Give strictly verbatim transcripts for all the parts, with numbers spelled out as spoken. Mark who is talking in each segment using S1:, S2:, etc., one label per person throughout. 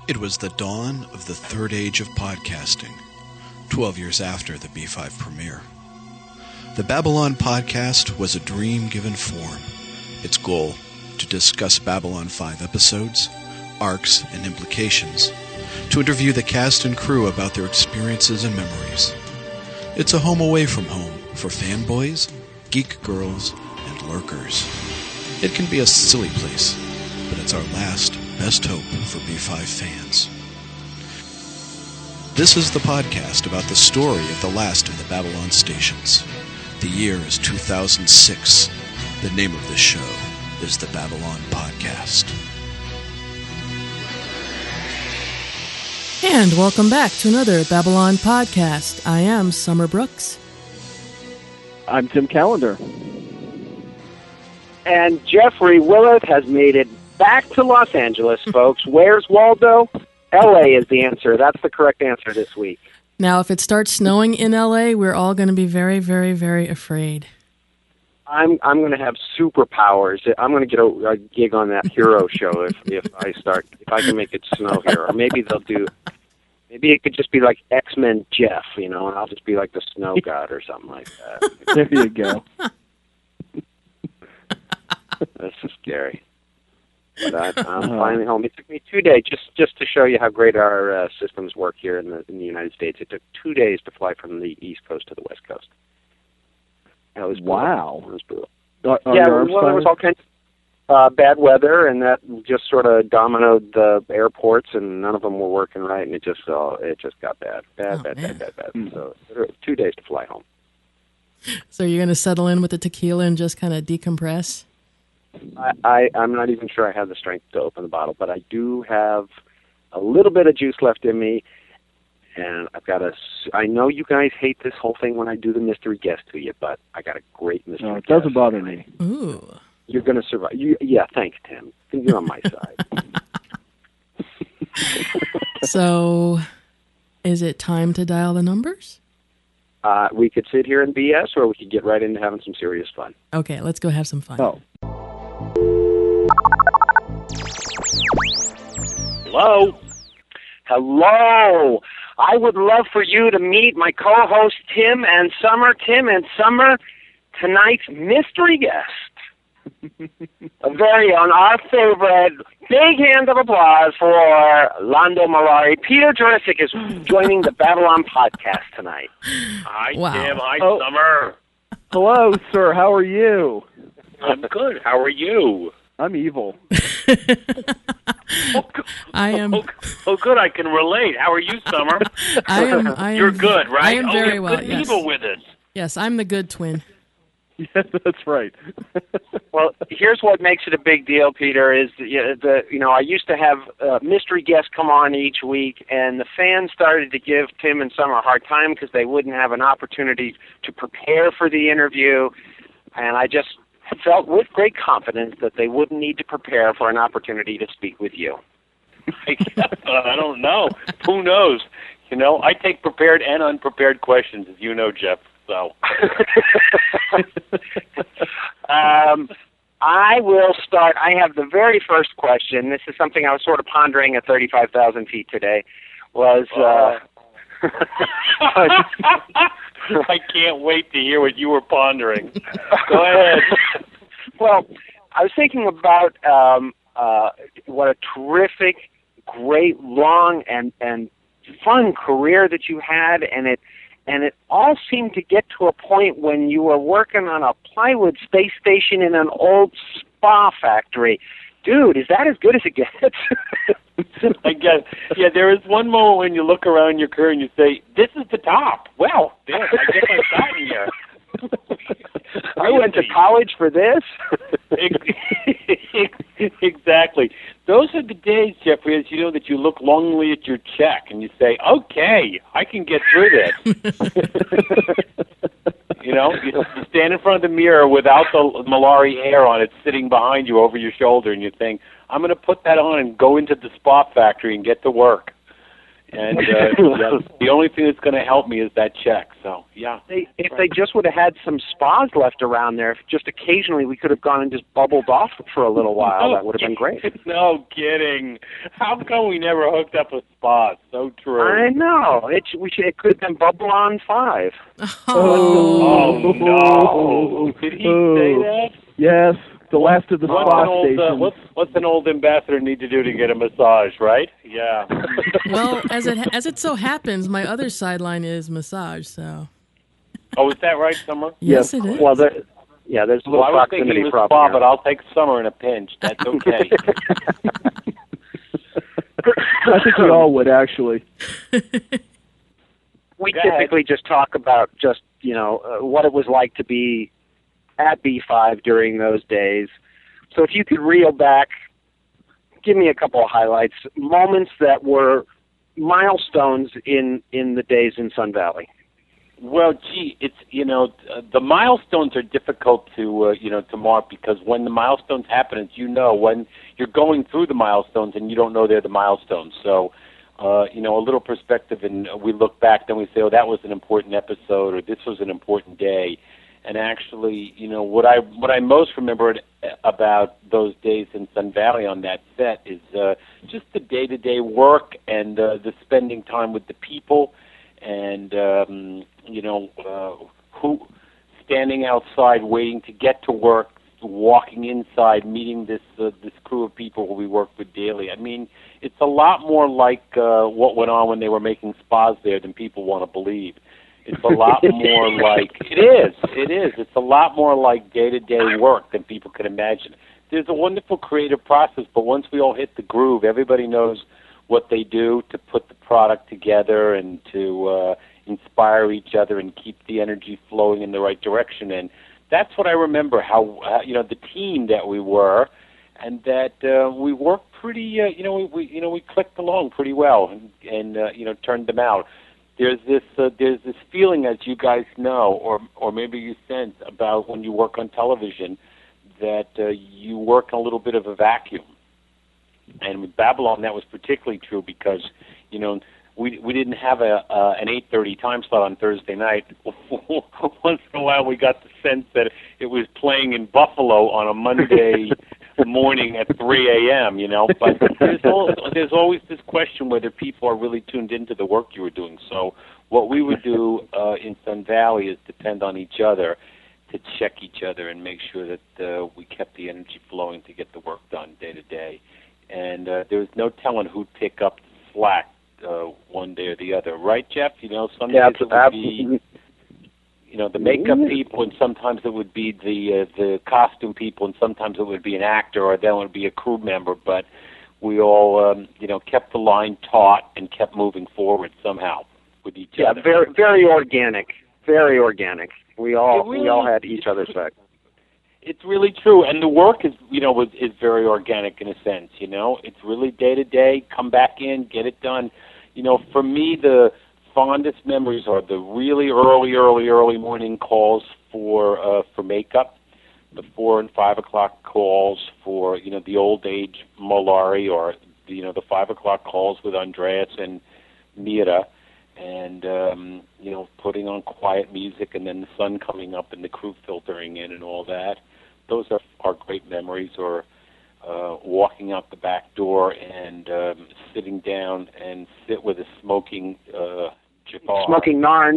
S1: It was the dawn of the third age of podcasting, twelve years after the B five premiere. The Babylon podcast was a dream given form. Its goal, to discuss Babylon five episodes, arcs, and implications, to interview the cast and crew about their experiences and memories. It's a home away from home for fanboys, geek girls, and lurkers. It can be a silly place, but it's our last best hope for B five fans. This is the podcast about the story of the last of the Babylon stations. The year is two thousand six. The name of this show is the Babylon Podcast.
S2: And welcome back to another Babylon Podcast. I am Summer Brooks.
S3: I'm Tim Callender.
S4: And Jeffrey Willett has made it back to Los Angeles, folks. Where's Waldo? L A is the answer. That's the correct answer this week.
S2: Now, if it starts snowing in L A, we're all going to be very, very, very afraid.
S4: I'm I'm going to have superpowers. I'm going to get a, a gig on that Hero show if if I start if I can make it snow here. Or maybe they'll do. Maybe it could just be like X-Men Jeff, you know, and I'll just be like the snow god or something like that.
S3: There you go.
S4: This is scary. But I, I'm finally home. It took me two days just, just to show you how great our uh, systems work here in the in the United States. It took two days to fly from the East Coast to the West Coast. That was brutal.
S3: Wow.
S4: That was brutal.
S3: Are, are
S4: yeah, well, there was all kinds of uh, bad weather, and that just sort of dominoed the airports, and none of them were working right, and it just uh, it just got bad, bad,
S2: Oh,
S4: bad,
S2: man.
S4: bad, bad, bad. Mm. So it was two days to fly home.
S2: So you're going to settle in with the tequila and just kind of decompress?
S4: I, I, I'm not even sure I have the strength to open the bottle, but I do have a little bit of juice left in me, and I've got a. I know you guys hate this whole thing when I do the mystery guest to you, but I got a great mystery
S3: No, it
S4: guest.
S3: doesn't bother me.
S2: Ooh.
S4: You're going to survive. You, yeah, thanks, Tim. You're on my side.
S2: So, is it time to dial the numbers?
S4: Uh, we could sit here and B S, or we could get right into having some serious fun.
S2: Okay, let's go have some fun.
S3: Oh.
S4: Hello? Hello. I would love for you to meet my co-host Tim and Summer. Tim and Summer, tonight's mystery guest. A very on our favorite. Big hand of applause for Lando Malari. Peter Jurassic is joining the Babylon podcast tonight.
S5: Hi,
S2: Wow.
S5: Tim. Hi,
S3: Oh.
S5: Summer.
S3: Hello, sir. How are you?
S5: I'm good. How are you?
S3: I'm evil.
S5: Oh, good.
S2: I am.
S5: Oh, oh, good. I can relate. How are you, Summer?
S2: I am. I am
S5: You're good, right?
S2: I am
S5: oh,
S2: very
S5: you have
S2: well.
S5: good
S2: Yes.
S5: people with us.
S2: Yes, I'm the good twin.
S3: Yes, that's right.
S4: Well, here's what makes it a big deal, Peter, is the, the you know, I used to have uh, mystery guests come on each week, and the fans started to give Tim and Summer a hard time because they wouldn't have an opportunity to prepare for the interview, and I just felt with great confidence that they wouldn't need to prepare for an opportunity to speak with you.
S5: I guess, uh, I don't know. Who knows? You know, I take prepared and unprepared questions, as you know, Jeff. So,
S4: um, I will start. I have the very first question. This is something I was sort of pondering at thirty-five thousand feet today. Was uh,
S5: I can't wait to hear what you were pondering. Go ahead.
S4: Well, I was thinking about um, uh, what a terrific, great, long, and and fun career that you had, and it. And it all seemed to get to a point when you were working on a plywood space station in an old spa factory. Dude, is that as good as it gets?
S5: I guess. Yeah, there is one moment when you look around your career and you say, this is the top. Well, damn, I guess I've gotten here.
S4: I went to college for this?
S5: Exactly. Those are the days, Jeffrey, as you know, that you look longingly at your check and you say, okay, I can get through this. You know, you stand in front of the mirror without the Malari hair on it sitting behind you over your shoulder, and you think, I'm going to put that on and go into the spa factory and get to work. And uh, yeah, the only thing that's going to help me is that check. So, yeah.
S4: They, if they just would have had some spas left around there, if just occasionally we could have gone and just bubbled off for a little while,
S5: No
S4: that would have been great.
S5: No kidding. How come we never hooked up a spa? So true.
S4: I know. It, we should, it could have been Bubble On five.
S5: Oh, no. Did he say that?
S3: Yes, the last of the
S5: What's
S3: spa
S5: an, old, uh,
S3: stations.
S5: what's, what's an old ambassador need to do to get a massage, right? Yeah.
S2: Well, as it as it so happens, my other sideline is massage. So
S5: Oh, is that right, Summer?
S2: yes, it is.
S4: Well, there, yeah, there's a little
S5: Well, I was thinking
S4: proximity
S5: it was
S4: problem
S5: spa,
S4: here.
S5: but I'll take Summer in a pinch. That's okay.
S3: I think we all would, actually.
S4: we
S5: Go ahead.
S4: typically just talk about just, you know, uh, what it was like to be at B five during those days. So if you could reel back, give me a couple of highlights, moments that were milestones in, in the days in Sun Valley.
S5: Well, gee, it's, you know, uh, the milestones are difficult to, uh, you know, to mark because when the milestones happen, as you know, when you're going through the milestones and you don't know they're the milestones. So, uh, you know, a little perspective, and we look back, then we say, oh, that was an important episode, or this was an important day. And actually, you know, what I what I most remembered about those days in Sun Valley on that set is uh, just the day-to-day work and uh, the spending time with the people, and um, you know, uh, who standing outside waiting to get to work, walking inside, meeting this uh, this crew of people who we work with daily. I mean, it's a lot more like uh, what went on when they were making spas there than people want to believe. It's a lot more like, it is, it is. It's a lot more like day-to-day work than people can imagine. There's a wonderful creative process, but once we all hit the groove, everybody knows what they do to put the product together and to uh, inspire each other and keep the energy flowing in the right direction. And that's what I remember, how, uh, you know, the team that we were, and that uh, we worked pretty, uh, you know, we, we, you know, we clicked along pretty well and, and uh, you know, turned them out. There's this uh, there's this feeling, as you guys know, or or maybe you sense about when you work on television, that uh, you work in a little bit of a vacuum. And with Babylon, that was particularly true because, you know, we we didn't have a uh, an eight thirty time slot on Thursday night. Once in a while, we got the sense that it was playing in Buffalo on a Monday morning at three a.m., you know, but there's, al- there's always this question whether people are really tuned into the work you were doing. So what we would do uh, in Sun Valley is depend on each other to check each other and make sure that uh, we kept the energy flowing to get the work done day to day. And uh, there was no telling who'd pick up the slack uh, one day or the other. Right, Jeff? You know, some
S4: Yeah,
S5: days it would be... You know, the makeup people, and sometimes it would be the uh, the costume people, and sometimes it would be an actor, or then it would be a crew member. But we all, um, you know, kept the line taut and kept moving forward somehow with each
S4: Yeah,
S5: other.
S4: very very organic, very organic. We all
S5: It really-
S4: we all had each other's back.
S5: It's really true, and the work is, you know, was, is very organic in a sense. You know, it's really day to day. Come back in, get it done. You know, for me, the fondest memories are the really early, early, early morning calls for uh, for makeup, the four and five o'clock calls for, you know, the old age Molari, or you know, the five o'clock calls with Andreas and Mira, and um, you know, putting on quiet music, and then the sun coming up and the crew filtering in and all that. Those are are great memories. Or uh, walking out the back door and um, sitting down and sit with a smoking. Uh, Jafar.
S4: Smoking Narn.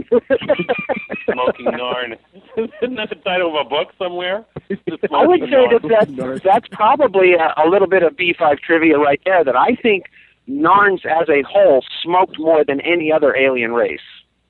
S5: Smoking Narn. Isn't that the title of a book somewhere?
S4: I would say that that's, that's probably a, a little bit of B five trivia right there, that I think Narns as a whole smoked more than any other alien race.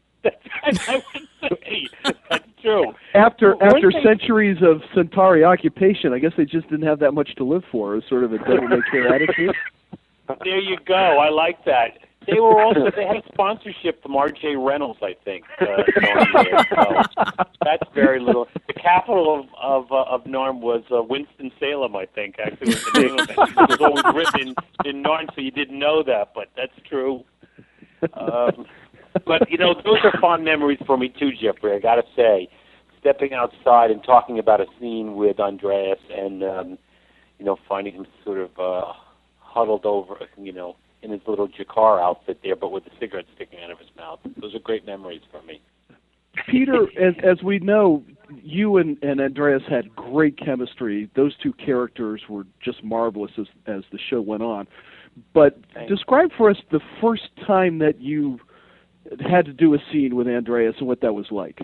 S5: I would say that's true.
S3: After
S5: Well,
S3: after
S5: one thing-
S3: centuries of Centauri occupation, I guess they just didn't have that much to live for. It was sort of a devil-may-care attitude.
S5: There you go. I like that. They were also, they had sponsorship from R J Reynolds, I think. Uh, going there. So that's very little. The capital of of, uh, of Narn was uh, Winston Salem, I think. Actually, was the name of it. It was always written in, in Narn, so you didn't know that, but that's true. Um, but you know, those are fond memories for me too, Jeffrey. I got to say, stepping outside and talking about a scene with Andreas, and um, you know, finding him sort of uh, huddled over, you know, in his little Jakar outfit there, but with a cigarette sticking out of his mouth. Those are great memories for me.
S3: Peter, as, as we know, you and, and Andreas had great chemistry. Those two characters were just marvelous as, as the show went on. But
S5: Thanks.
S3: Describe for us the first time that you had to do a scene with Andreas and what that was like.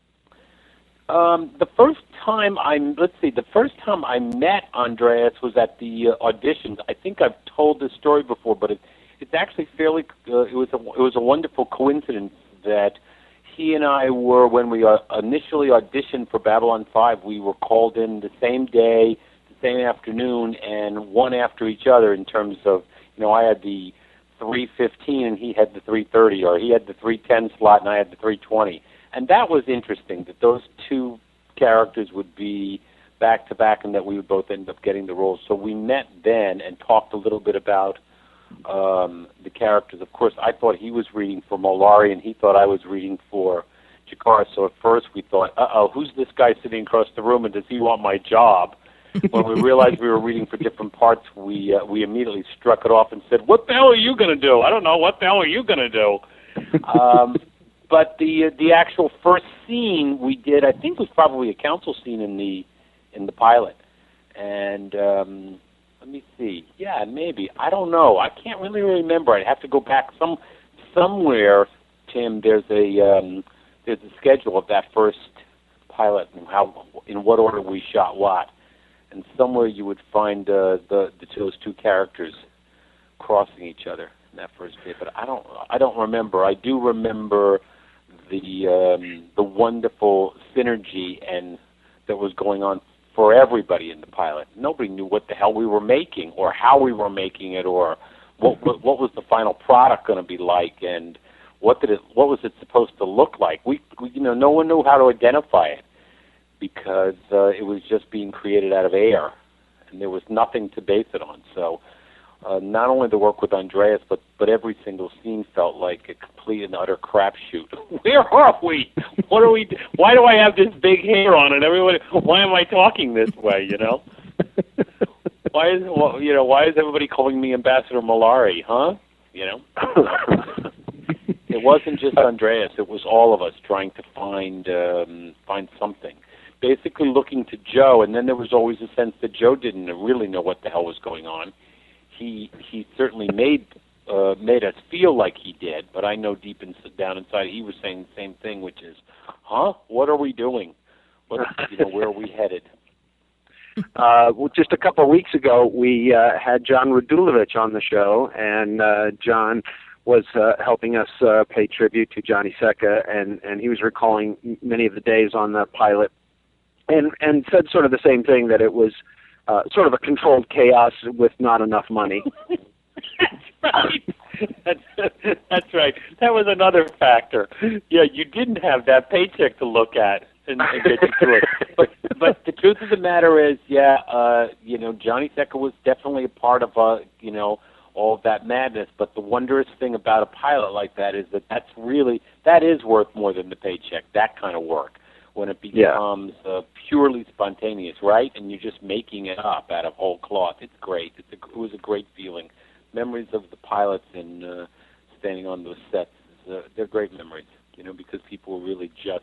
S5: Um, the first time I let's see, the first time I met Andreas was at the uh, auditions. I think I've told this story before, but it, it's actually fairly. Uh, it was a it was a wonderful coincidence that he and I were, when we uh, initially auditioned for Babylon five, we were called in the same day, the same afternoon, and one after each other in terms of, you know, I had the three fifteen and he had the three thirty, or he had the three ten slot and I had the three twenty. And that was interesting, that those two characters would be back-to-back and that we would both end up getting the roles. So we met then and talked a little bit about um, the characters. Of course, I thought he was reading for Mollari and he thought I was reading for Jakar. So at first we thought, uh-oh, who's this guy sitting across the room and does he want my job? When we realized we were reading for different parts, we uh, we immediately struck it off and said, what the hell are you going to do? I don't know. What the hell are you going to do? Um, but the the actual first scene we did, I think, was probably a council scene in the in the pilot. And um, let me see. Yeah, maybe. I don't know. I can't really remember. I'd have to go back some somewhere. Tim, there's a um, there's a schedule of that first pilot and how in what order we shot what. And somewhere you would find uh, the, the those two characters crossing each other in that first bit. But I don't I don't remember. I do remember the um, the wonderful synergy and that was going on for everybody in the pilot. Nobody knew what the hell we were making or how we were making it or what what, what was the final product going to be like and what did it what was it supposed to look like. We, we you know no one knew how to identify it, because uh, it was just being created out of air, and there was nothing to base it on. So uh, not only the work with Andreas, but, but every single scene felt like a complete and utter crapshoot. Where are we? What are we? Do- why do I have this big hair on? And everybody, why am I talking this way? You know, why is well, you know why is everybody calling me Ambassador Mollari? Huh? You know. It wasn't just Andreas; it was all of us trying to find um, find something. Basically looking to Joe, and then there was always a sense that Joe didn't really know what the hell was going on. He he certainly made uh, made us feel like he did, but I know deep in, down inside he was saying the same thing, which is, "Huh? What are we doing? What you know? Where are we headed?"
S4: Uh, well, just a couple of weeks ago, we uh, had John Radulovich on the show, and uh, John was uh, helping us uh, pay tribute to Johnny Secca, and, and he was recalling many of the days on the pilot. And and said sort of the same thing, that it was uh, sort of a controlled chaos with not enough money.
S5: That's right. That's, that's right. That was another factor. Yeah, you didn't have that paycheck to look at and, and get you through it. But but the truth of the matter is, yeah, uh, you know, Johnny Secca was definitely a part of, uh, you know, all of that madness. But the wondrous thing about a pilot like that is that that's really that is worth more than the paycheck. That kind of work. When it becomes yeah. uh, purely spontaneous, right? And you're just making it up out of whole cloth. It's great. It's a, it was a great feeling. Memories of the pilots and uh, standing on those sets, uh, they're great memories, you know, because people were really just,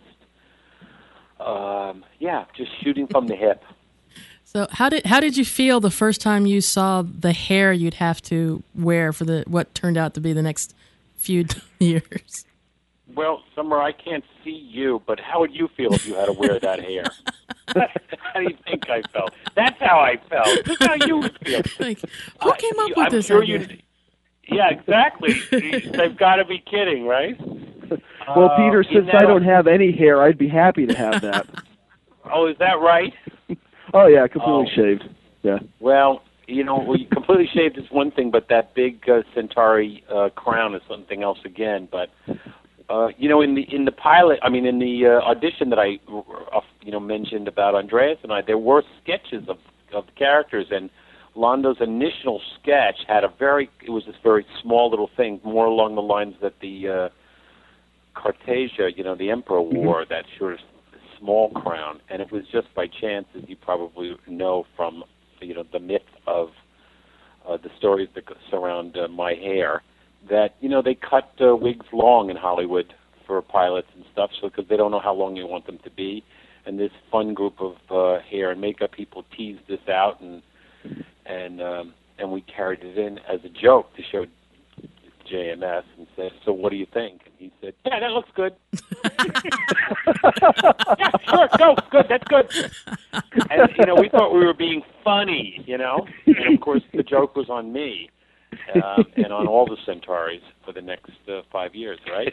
S5: um, yeah, just shooting from the hip.
S2: So how did how did you feel the first time you saw the hair you'd have to wear for the what turned out to be the next few years?
S5: Well, Summer, I can't see you, but how would you feel if you had to wear that hair? How do you think I felt? That's how I felt. That's how you would feel.
S2: Like, who came up
S5: uh,
S2: with
S5: I'm
S2: this
S5: sure
S2: idea?
S5: You, yeah, exactly. They've got to be kidding, right?
S3: Well, Peter,
S5: uh,
S3: since
S5: you know,
S3: I don't have any hair, I'd be happy to have that.
S5: Oh, is that right?
S3: Oh, yeah, completely
S5: oh.
S3: shaved. Yeah.
S5: Well, you know, well, completely shaved is one thing, but that big uh, Centauri uh, crown is something else again. But Uh, you know, in the in the pilot, I mean, in the uh, audition that I, uh, you know, mentioned about Andreas and I, there were sketches of of the characters, and Londo's initial sketch had a very, it was this very small little thing, more along the lines that the uh, Cartasia, you know, the emperor wore, mm-hmm. that sort of small crown, and it was just by chance, as you probably know from, you know, the myth of uh, the stories that surround uh, my hair, that, you know, they cut uh, wigs long in Hollywood for pilots and stuff, so because they don't know how long you want them to be. And this fun group of uh, hair and makeup people teased this out, and and um, and we carried it in as a joke to show J M S and said, "So what do you think?" And he said, "Yeah, that looks good." Yeah, sure, go, good, that's good. And you know, we thought we were being funny, you know, and of course the joke was on me uh, and on all the Centauris for the next uh, five years, right?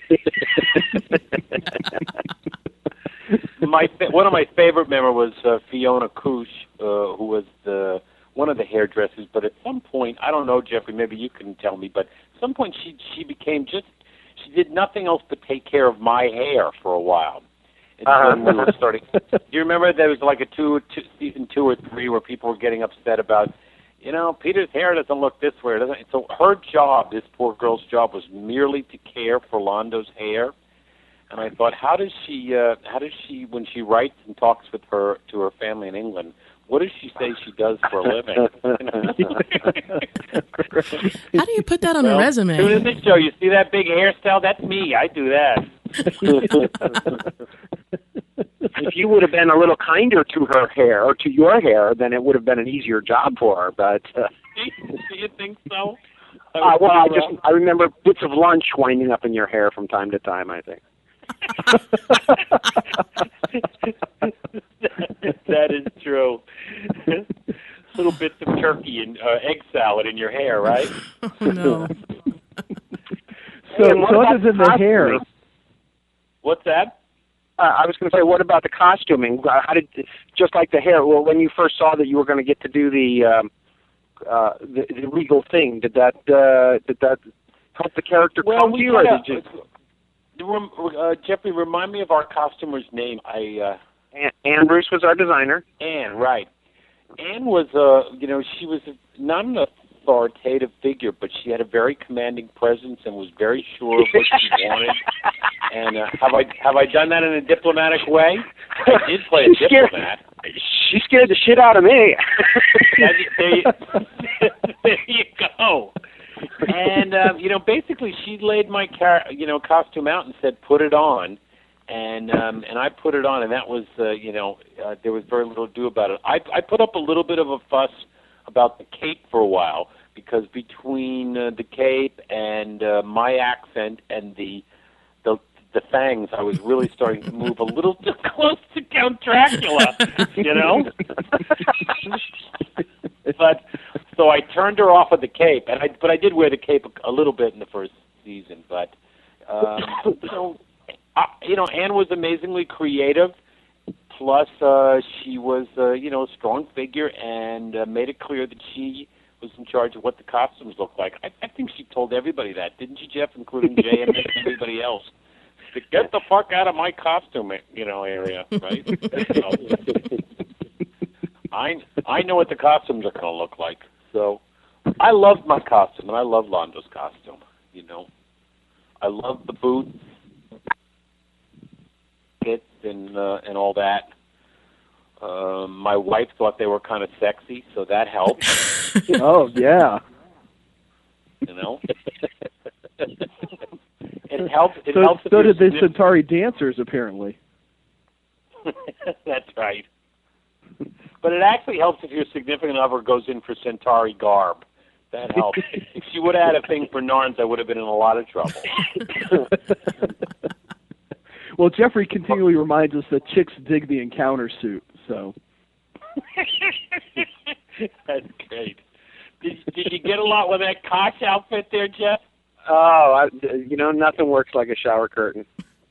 S5: My one of my favorite memories was uh, Fiona Cush, uh, who was the one of the hairdressers. But at some point, I don't know, Jeffrey, maybe you can tell me. But at some point, she she became just she did nothing else but take care of my hair for a while. And
S4: Uh-huh.
S5: when we were starting, do you remember there was like a two, two season two or three where people were getting upset about, you know, Peter's hair doesn't look this way. It doesn't. So her job, this poor girl's job, was merely to care for Londo's hair. And I thought, how does she, uh, how does she, when she writes and talks with her to her family in England, what does she say she does for a living?
S2: How do you put that on
S5: Well,
S2: a resume?
S5: Tune in this show. You see that big hairstyle? That's me. I do that.
S4: If you would have been a little kinder to her hair or to your hair, then it would have been an easier job for her. But uh,
S5: do you think so?
S4: uh, well, I just I remember bits of lunch winding up in your hair from time to time, I think.
S5: That is true. Little bits of turkey and uh, egg salad in your hair, right?
S2: Oh, no.
S3: So,
S4: And what
S3: so
S4: about
S3: other than the hair,
S4: costuming?
S5: What's that?
S4: Uh, I was going to say, what about the costuming? Uh, How did just like the hair? Well, when you first saw that you were going to get to do the um, uh, the, the regal thing, did that uh, did that help the character
S5: Well,
S4: come
S5: we
S4: to you, or
S5: had
S4: did
S5: a-
S4: you?
S5: Rem- uh, Jeffrey, remind me of our costumer's name. I uh,
S4: Ann, Ann Bruce was our designer.
S5: Anne, right? Anne was, uh, you know, she was not an authoritative figure, but she had a very commanding presence and was very sure of what she wanted. And uh, have I have I done that in a diplomatic way? I did play a
S4: She scared-
S5: diplomat.
S4: She scared the shit out of me.
S5: There you, there you, there you go. And uh, you know, basically, she laid my car, you know, costume out and said, "Put it on," and um, and I put it on, and that was, uh, you know, uh, there was very little to do about it. I I put up a little bit of a fuss about the cape for a while because between uh, the cape and uh, my accent and the the the fangs, I was really starting to move a little too close to Count Dracula, you know. But so I turned her off of the cape, and I but I did wear the cape a, a little bit in the first season. But um, so I, you know, Anne was amazingly creative. Plus, uh, she was uh, you know a strong figure and uh, made it clear that she was in charge of what the costumes looked like. I, I think she told everybody that, didn't she, Jeff, including J M S and everybody else? To get the fuck out of my costume, you know, area, right? So, I I know what the costumes are going to look like. So I loved my costume, and I love Londo's costume. You know, I love the boots, kits, and uh, and all that. Um, my wife thought they were kind of sexy, so that helped.
S3: oh yeah.
S5: You know. It helps. It
S3: So,
S5: helps. if
S3: so
S5: you're
S3: did the
S5: sniff-
S3: Centauri dancers, apparently.
S5: That's right. But it actually helps if your significant other goes in for Centauri garb. That helps. If she would have had a thing for Narns, I would have been in a lot of trouble.
S3: Well, Jeffrey continually reminds us that chicks dig the encounter suit. So.
S5: That's great. Did, did you get a lot with that Koch outfit there, Jeff?
S4: Oh, I, you know, nothing works like a shower curtain.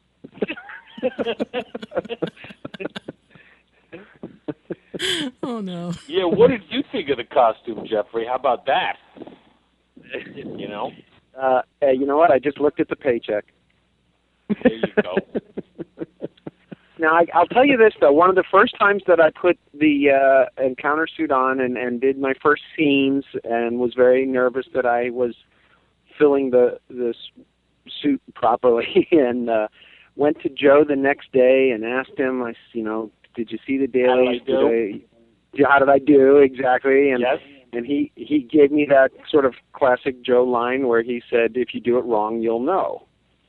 S2: Oh, no.
S5: Yeah, what did you think of the costume, Jeffrey? How about that? You know?
S4: Uh, hey, you know what? I just looked at the paycheck.
S5: There you go.
S4: Now, I, I'll tell you this, though. One of the first times that I put the uh, encounter suit on and, and did my first scenes and was very nervous that I was filling the, the suit properly and uh, went to Joe the next day and asked him, I, you know, did you see the daily?
S5: How did I do?
S4: Did I, how did I do exactly? And
S5: Yes.
S4: and he he gave me that sort of classic Joe line where he said, "If you do it wrong, you'll know."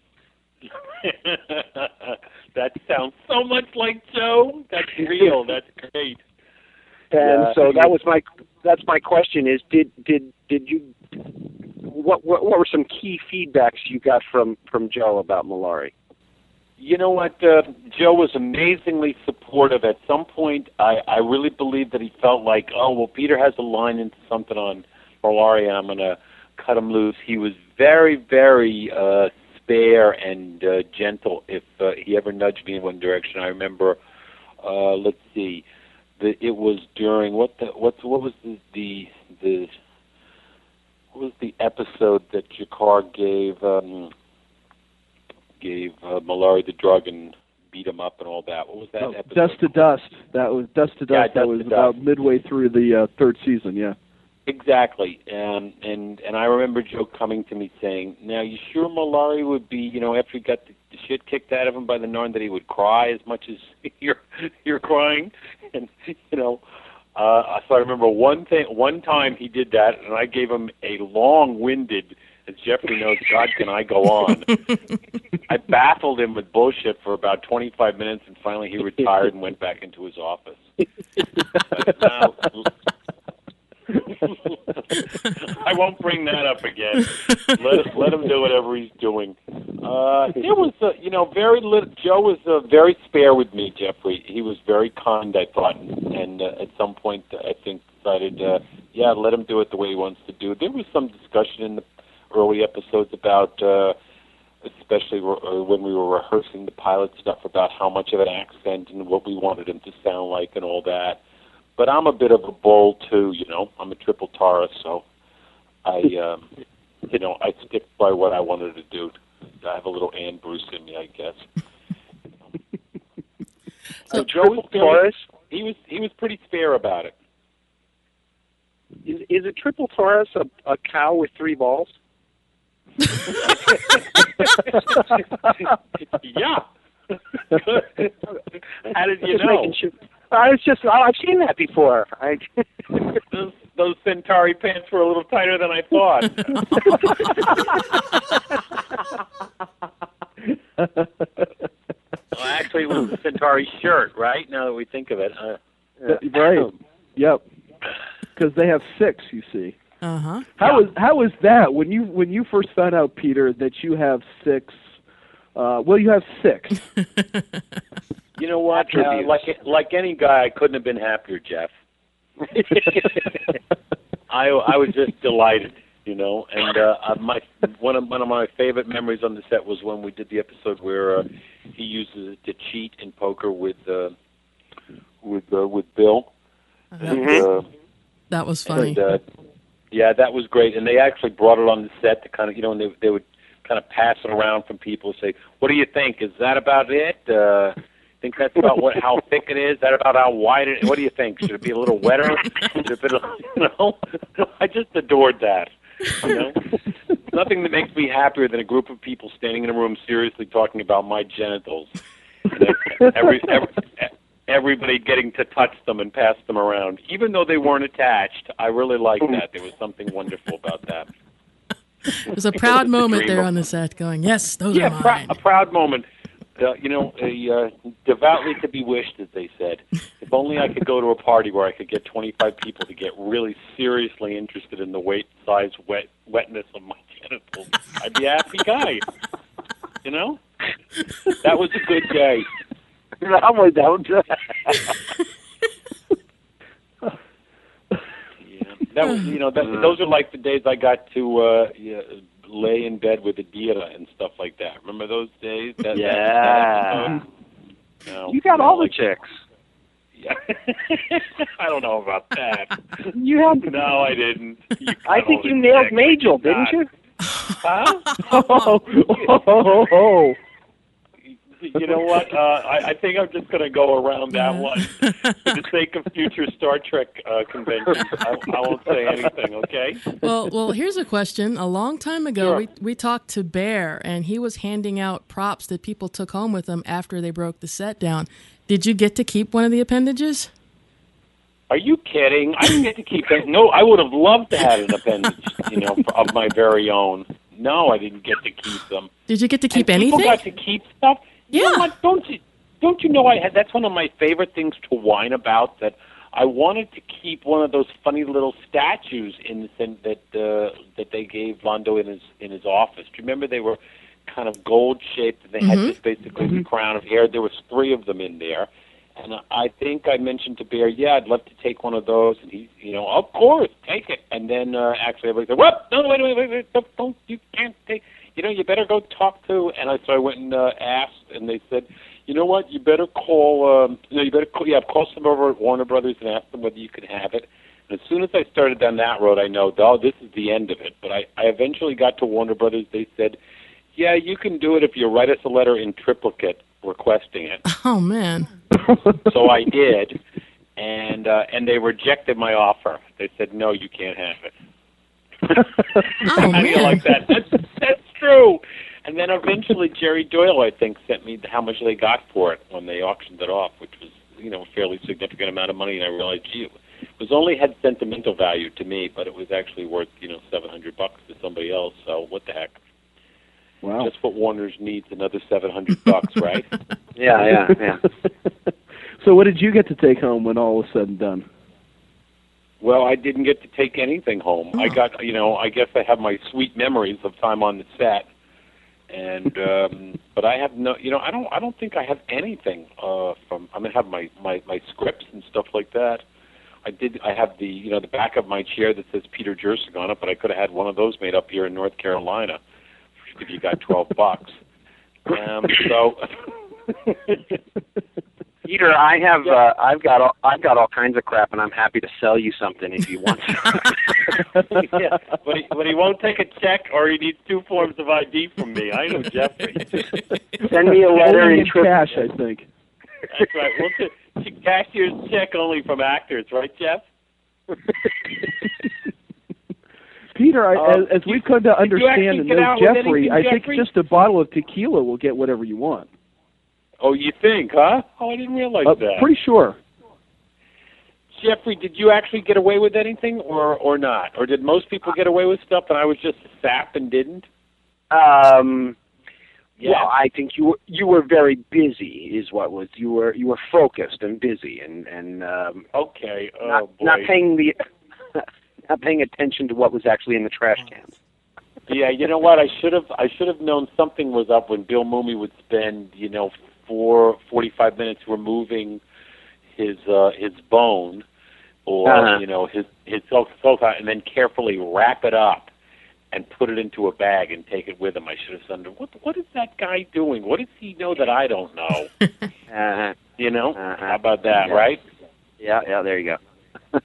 S5: That sounds so much like Joe. That's real. That's great.
S4: And
S5: yeah,
S4: so that was my that's my question: is did did did you what what, what were some key feedbacks you got from, from Joe about Malari?
S5: You know what? Uh, Joe was amazingly supportive. At some point, I, I really believed that he felt like, oh, well, Peter has a line into something on Malari, and I'm going to cut him loose. He was very, very uh, spare and uh, gentle if uh, he ever nudged me in one direction. I remember, uh, let's see, the, it was during, what the, what, what was the, the, the, what was the episode that Jakar gave, um, gave uh, Malari the drug and beat him up and all that. What was that
S3: Oh,
S5: episode?
S3: Dust to Dust. That was Dust to Dust.
S5: Yeah,
S3: that
S5: Dust
S3: was
S5: to
S3: about
S5: Dust.
S3: midway through the uh, third season. Yeah.
S5: Exactly. And and and I remember Joe coming to me saying, "Now, you sure Malari would be, you know, after he got the, the shit kicked out of him by the Narn, that he would cry as much as you're you're crying?" And you know, uh, so I remember one thing, one time he did that, and I gave him a long-winded. As Jeffrey knows, God, can I go on? I baffled him with bullshit for about twenty-five minutes, and finally he retired and went back into his office. But now, I won't bring that up again. Let let him do whatever he's doing. Uh, there was, a, you know, very little. Joe was uh, very spare with me, Jeffrey. He was very kind, I thought, and uh, at some point, I think decided, uh, yeah, let him do it the way he wants to do it. There was some discussion in the early episodes about, uh, especially re- when we were rehearsing the pilot stuff, about how much of an accent and what we wanted him to sound like and all that. But I'm a bit of a bull too, you know. I'm a triple Taurus, so I, um, you know, I stick by what I wanted to do. I have a little Ann Bruce in me, I guess.
S4: So
S5: uh, Joe
S4: triple
S5: was fairly,
S4: Taurus.
S5: He was he was pretty spare about it.
S4: Is, is a triple Taurus a, a cow with three balls?
S5: Yeah. How did you
S4: Just
S5: know?
S4: making sure. I was just, oh, I've seen that before. I,
S5: those, those Centauri pants were a little tighter than I thought. Well, actually, it was the Centauri shirt, right? Now that we think of it. Uh,
S3: Uh, right. Yep. Because they have six, you see.
S2: Uh huh.
S3: How
S5: Yeah.
S3: is how is that when you when you first found out, Peter, that you have six? Uh, well, you have six.
S5: You know what? Uh,
S4: Attributes.
S5: like like any guy, I couldn't have been happier, Jeff. I I was just delighted, you know. And uh, uh, my one of one of my favorite memories on the set was when we did the episode where uh, he uses it to cheat in poker with uh, with uh, with Bill. And, uh,
S2: That was funny.
S5: And, uh, yeah, that was great. And they actually brought it on the set to kind of, you know, and they, they would kind of pass it around from people and say, "What do you think? Is that about it? Uh, think that's about what how thick it is? Is that about how wide it is? What do you think? Should it be a little wetter? Should it be, you know?" I just adored that. You know, nothing that makes me happier than a group of people standing in a room seriously talking about my genitals. Every, every, everybody getting to touch them and pass them around, even though they weren't attached. I really liked that. There was something wonderful about that.
S2: It was a proud moment
S5: Dream
S2: there
S5: of-
S2: on the set going, yes, those
S5: Yeah,
S2: are
S5: prou-
S2: mine.
S5: a proud moment. Uh, you know, a uh, devoutly to be wished, as they said. If only I could go to a party where I could get twenty-five people to get really seriously interested in the weight, size, wet, wetness of my genitals. I'd be a happy guy. You know? That was a good day.
S4: I'm with that.
S5: Yeah. That was, you know, that, those are like the days I got to uh, yeah, lay in bed with Adira and stuff like that. Remember those days? That,
S4: Yeah.
S5: That episode? No,
S4: You got
S5: no,
S4: all the
S5: like-
S4: chicks.
S5: Yeah. I don't know about that.
S4: You had.
S5: No, I didn't. You
S4: I
S5: got
S4: think
S5: all
S4: you
S5: the
S4: nailed
S5: chicks.
S4: Majel, didn't
S5: God.
S4: you?
S5: Huh?
S3: oh, oh, oh, oh.
S5: You know what? Uh, I, I think I'm just going to go around that one for the sake of future Star Trek uh, conventions. I, I won't say anything, okay?
S2: Well, well, here's a question. A long time ago,
S5: Sure.
S2: we we talked to Bear, and he was handing out props that people took home with them after they broke the set down. Did you get to keep one of the appendages?
S5: Are you kidding? I didn't get to keep it. No, I would have loved to have an appendage, you know, of my very own. No, I didn't get to keep them.
S2: Did you get to keep
S5: and
S2: anything?
S5: People got to keep stuff.
S2: Yeah.
S5: You know what? Don't you? Don't you know? I had that's one of my favorite things to whine about. That I wanted to keep one of those funny little statues in the thing that uh, that they gave Londo in his in his office. Do you remember they were kind of gold shaped and they
S2: Mm-hmm.
S5: had just basically mm-hmm. the crown of hair? There was three of them in there. And I think I mentioned to Bear, yeah, I'd love to take one of those. And he, you know, of course, take it. And then uh, actually everybody said, what? No, wait, wait, wait, wait, don't, don't, you can't take, you know, you better go talk to. And I, so I went and uh, asked, and they said, you know what, you better call, um, you know, you better call, yeah, call some over at Warner Brothers and ask them whether you can have it. And as soon as I started down that road, I know, oh, this is the end of it. But I, I eventually got to Warner Brothers. They said, yeah, you can do it if you write us a letter in triplicate requesting it.
S2: Oh, man.
S5: So I did, and uh, and they rejected my offer. They said, no, you can't have it.
S2: Oh,
S5: How
S2: man.
S5: do you like that? That's, that's true. And then eventually Jerry Doyle, I think, sent me how much they got for it when they auctioned it off, which was, you know, a fairly significant amount of money. And I realized, gee, it was only had sentimental value to me, but it was actually worth, you know, seven hundred bucks to somebody else. So what the heck?
S3: Wow.
S5: Just what Warner's needs, another seven hundred bucks, right?
S4: Yeah, yeah, yeah.
S3: So what did you get to take home when all was said and done?
S5: Well, I didn't get to take anything home.
S2: Oh.
S5: I got, you know, I guess I have my sweet memories of time on the set, and um, but I have no, you know, I don't, I don't think I have anything uh, from. I mean, I have my, my, my scripts and stuff like that. I did. I have the, you know, the back of my chair that says Peter Jersig on it, but I could have had one of those made up here in North Carolina if you got twelve bucks. Um, so.
S4: Peter, I have uh, I've got all, I've got all kinds of crap, and I'm happy to sell you something if you want.
S5: Yeah, but he, but he won't take a check, or he needs two forms of I D from me. I know Jeffrey.
S4: Send me a letter
S3: Only
S4: in
S3: in
S4: tri-
S3: cash, I think.
S5: That's right. We'll t- cashier's check only from actors, right, Jeff?
S3: Peter, I,
S5: Um,
S3: as, as we've come to
S5: did you actually
S3: understand and
S5: get
S3: know
S5: out with
S3: Jeffrey,
S5: anything,
S3: I
S5: Jeffrey?
S3: think just a bottle of tequila will get whatever you want.
S5: Oh, you think, huh? Oh, I didn't realize
S3: Uh,
S5: that.
S3: pretty sure.
S5: Jeffrey, did you actually get away with anything, or or not? Or did most people get away with stuff, and I was just a sap and didn't?
S4: Um,
S5: Yeah.
S4: Well, I think you were you were very busy. Is what was you were you were focused and busy and and um,
S5: Okay. Oh
S4: not
S5: boy.
S4: not paying the not paying attention to what was actually in the trash cans.
S5: Yeah, you know what? I should have. I should have known something was up when Bill Mumy would spend, you know, four forty-five minutes removing his uh, his bone, or
S4: Uh-huh.
S5: you know, his his soul, and then carefully wrap it up and put it into a bag and take it with him. I should have said, "What what is that guy doing? What does he know that I don't know?"
S4: Uh-huh.
S5: You know,
S4: Uh-huh.
S5: how about that,
S4: Yeah.
S5: right?
S4: Yeah, yeah. There you go.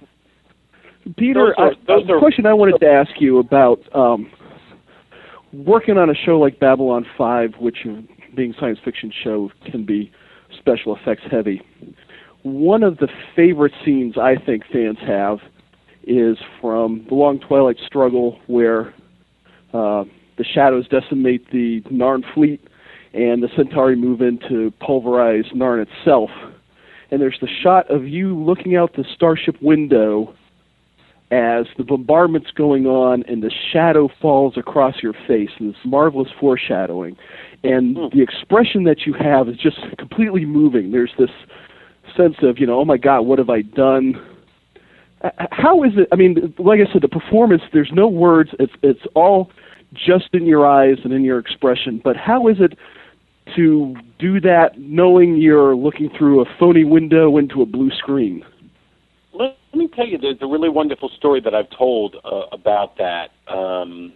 S3: Peter,
S5: Those are-
S3: I,
S5: those
S3: a
S5: are-
S3: question I wanted to ask you about um, working on a show like Babylon five, which uh, being a science fiction show can be special effects heavy. One of the favorite scenes I think fans have is from The Long Twilight Struggle, where uh, the shadows decimate the Narn fleet and the Centauri move in to pulverize Narn itself. And there's the shot of you looking out the starship window as the bombardment's going on and the shadow falls across your face, and this marvelous foreshadowing. And
S5: Hmm.
S3: the expression that you have is just completely moving. There's this sense of, you know, oh my God, what have I done? Uh, How is it, I mean, like I said, the performance, there's no words, it's it's all just in your eyes and in your expression, but how is it to do that knowing you're looking through a phony window into a blue screen?
S5: Let, let me tell you, there's a really wonderful story that I've told uh, about that. Um,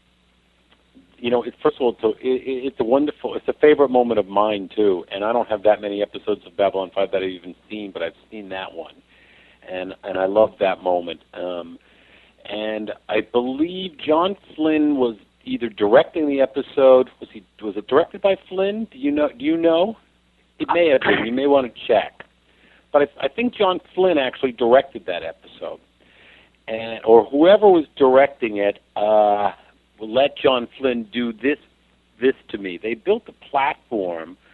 S5: you know, it, first of all, it's a, it, it's a wonderful, it's a favorite moment of mine, too. And I don't have that many episodes of Babylon five that I've even seen, but I've seen that one. And and I love that moment. Um, and I believe John Flynn was either directing the episode. Was he? Was it directed by Flynn? Do you know? Do you know? It may have been. You may want to check. But I, I think John Flynn actually directed that episode, and or whoever was directing it uh, let John Flynn do this this to me. They built a platform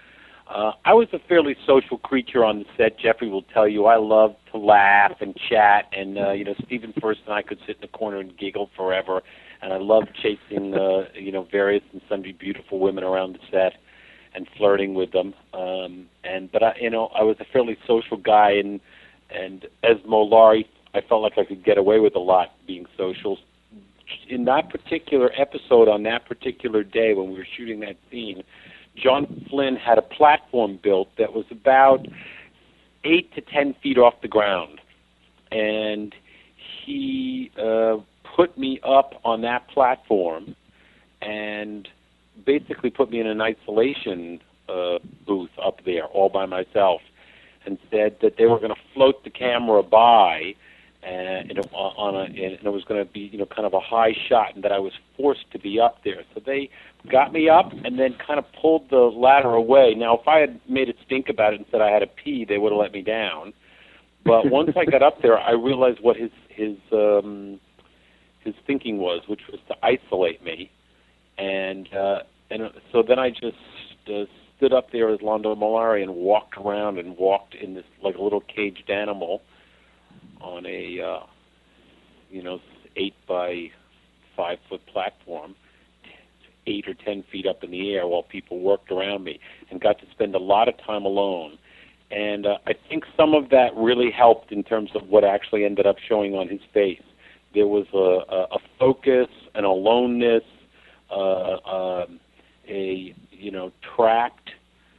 S5: Uh, I was a fairly social creature on the set. Jeffrey will tell you I loved to laugh and chat, and uh, you know, Stephen Furst and I could sit in the corner and giggle forever. And I loved chasing, uh, you know, various and sundry beautiful women around the set and flirting with them. Um, and but I, you know, I was a fairly social guy, and and as Mollari, I felt like I could get away with a lot being social. In that particular episode, on that particular day when we were shooting that scene, John Flynn had a platform built that was about eight to ten feet off the ground, and he uh, put me up on that platform and basically put me in an isolation uh, booth up there all by myself, and said that they were going to float the camera by, and you know, on a, and it was going to be, you know, kind of a high shot, and that I was forced to be up there. So they got me up and then kind of pulled the ladder away. Now, if I had made a stink about it and said I had to pee, they would have let me down. But once I got up there, I realized what his his um, his thinking was, which was to isolate me. And uh, and so then I just uh, stood up there as Londo Mollari and walked around and walked in this like a little caged animal on a uh, you know eight by five foot platform, eight or ten feet up in the air, while people worked around me, and got to spend a lot of time alone. And uh, I think some of that really helped in terms of what actually ended up showing on his face. There was a, a, a focus, an aloneness, uh, uh, a you know tract.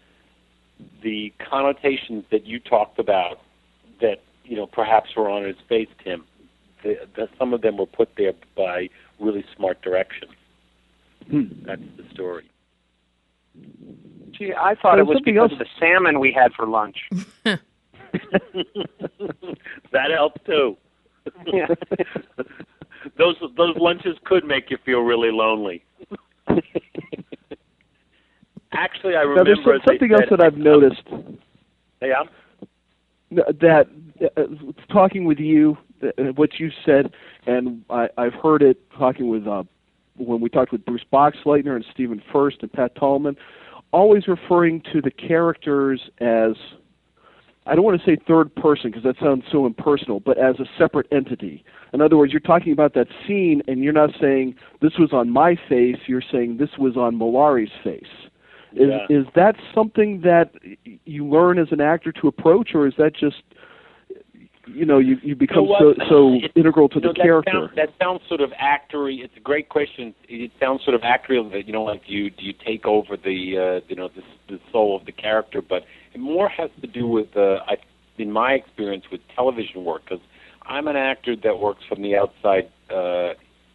S5: The connotations that you talked about that you know perhaps were on his face, Tim. The, the, some of them were put there by really smart direction. Hmm. That's the story.
S4: Gee, I thought
S3: There's
S4: it was because
S3: else.
S4: of the salmon we had for lunch.
S5: That helped too.
S4: Yeah.
S5: those those lunches could make you feel really lonely. Actually, I remember
S3: now, there's something else that I've noticed.
S5: Yeah.
S3: That uh, talking with you, uh, what you said, and I, I've heard it talking with uh, when we talked with Bruce Boxleitner and Stephen Furst and Pat Tallman, always referring to the characters as, I don't want to say third person because that sounds so impersonal, but as a separate entity. In other words, you're talking about that scene and you're not saying this was on my face, you're saying this was on Mollari's face. Is
S5: yeah.
S3: is that something that you learn as an actor to approach, or is that just, you know, you, you become
S5: you know
S3: so so
S5: it,
S3: integral to
S5: you know,
S3: the
S5: that
S3: character?
S5: Sounds, that sounds sort of actory. It's a great question. It sounds sort of actory that, you know, like you do you take over the uh, you know the, the soul of the character, but it more has to do with uh, I, in my experience with television work, because I'm an actor that works from the outside uh,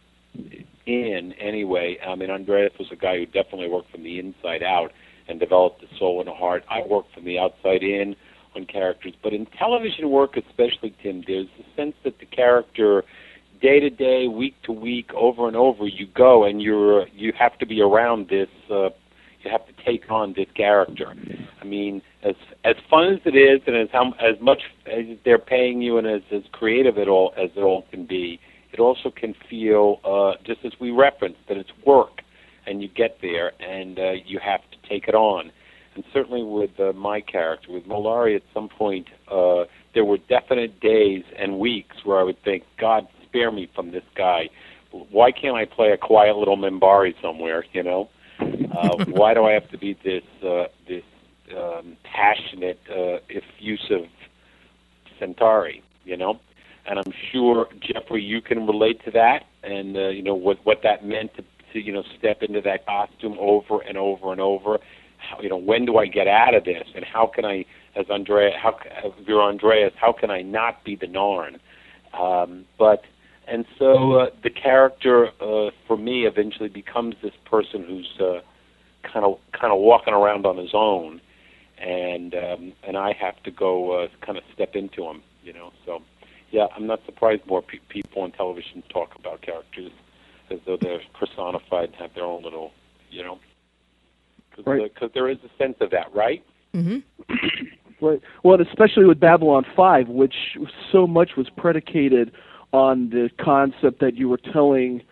S5: in anyway. I mean, Andreas was a guy who definitely worked from the inside out and developed the soul and the heart. I work from the outside in on characters. But in television work especially, Tim, there's the sense that the character, day to day, week to week, over and over, you go and you're you have to be around this, uh, you have to take on this character. I mean, as as fun as it is and as how, as much as they're paying you and as, as creative it all, as it all can be, it also can feel, uh, just as we referenced, that it's work, and you get there, and uh, you have to take it on. And certainly with uh, my character, with Mollari, at some point, uh, there were definite days and weeks where I would think, God, spare me from this guy. Why can't I play a quiet little Minbari somewhere, you know? Uh, why do I have to be this uh, this um, passionate, uh, effusive Centauri, you know? And I'm sure, Jeffrey, you can relate to that, and uh, you know what what that meant to, to you know step into that costume over and over and over. How, you know, when do I get out of this, and how can I, as Andrea, how as you're Andreas, how can I not be the Narn? Um, but and so uh, the character uh, for me eventually becomes this person who's kind of kind of walking around on his own, and um, and I have to go uh, kind of step into him, you know. So. Yeah, I'm not surprised more pe- people on television talk about characters as though they're personified and have their own little, you know, because
S3: right.
S5: uh, there is a sense of that, right?
S2: Mm-hmm.
S3: Right. Well, and especially with Babylon five, which so much was predicated on the concept that you were telling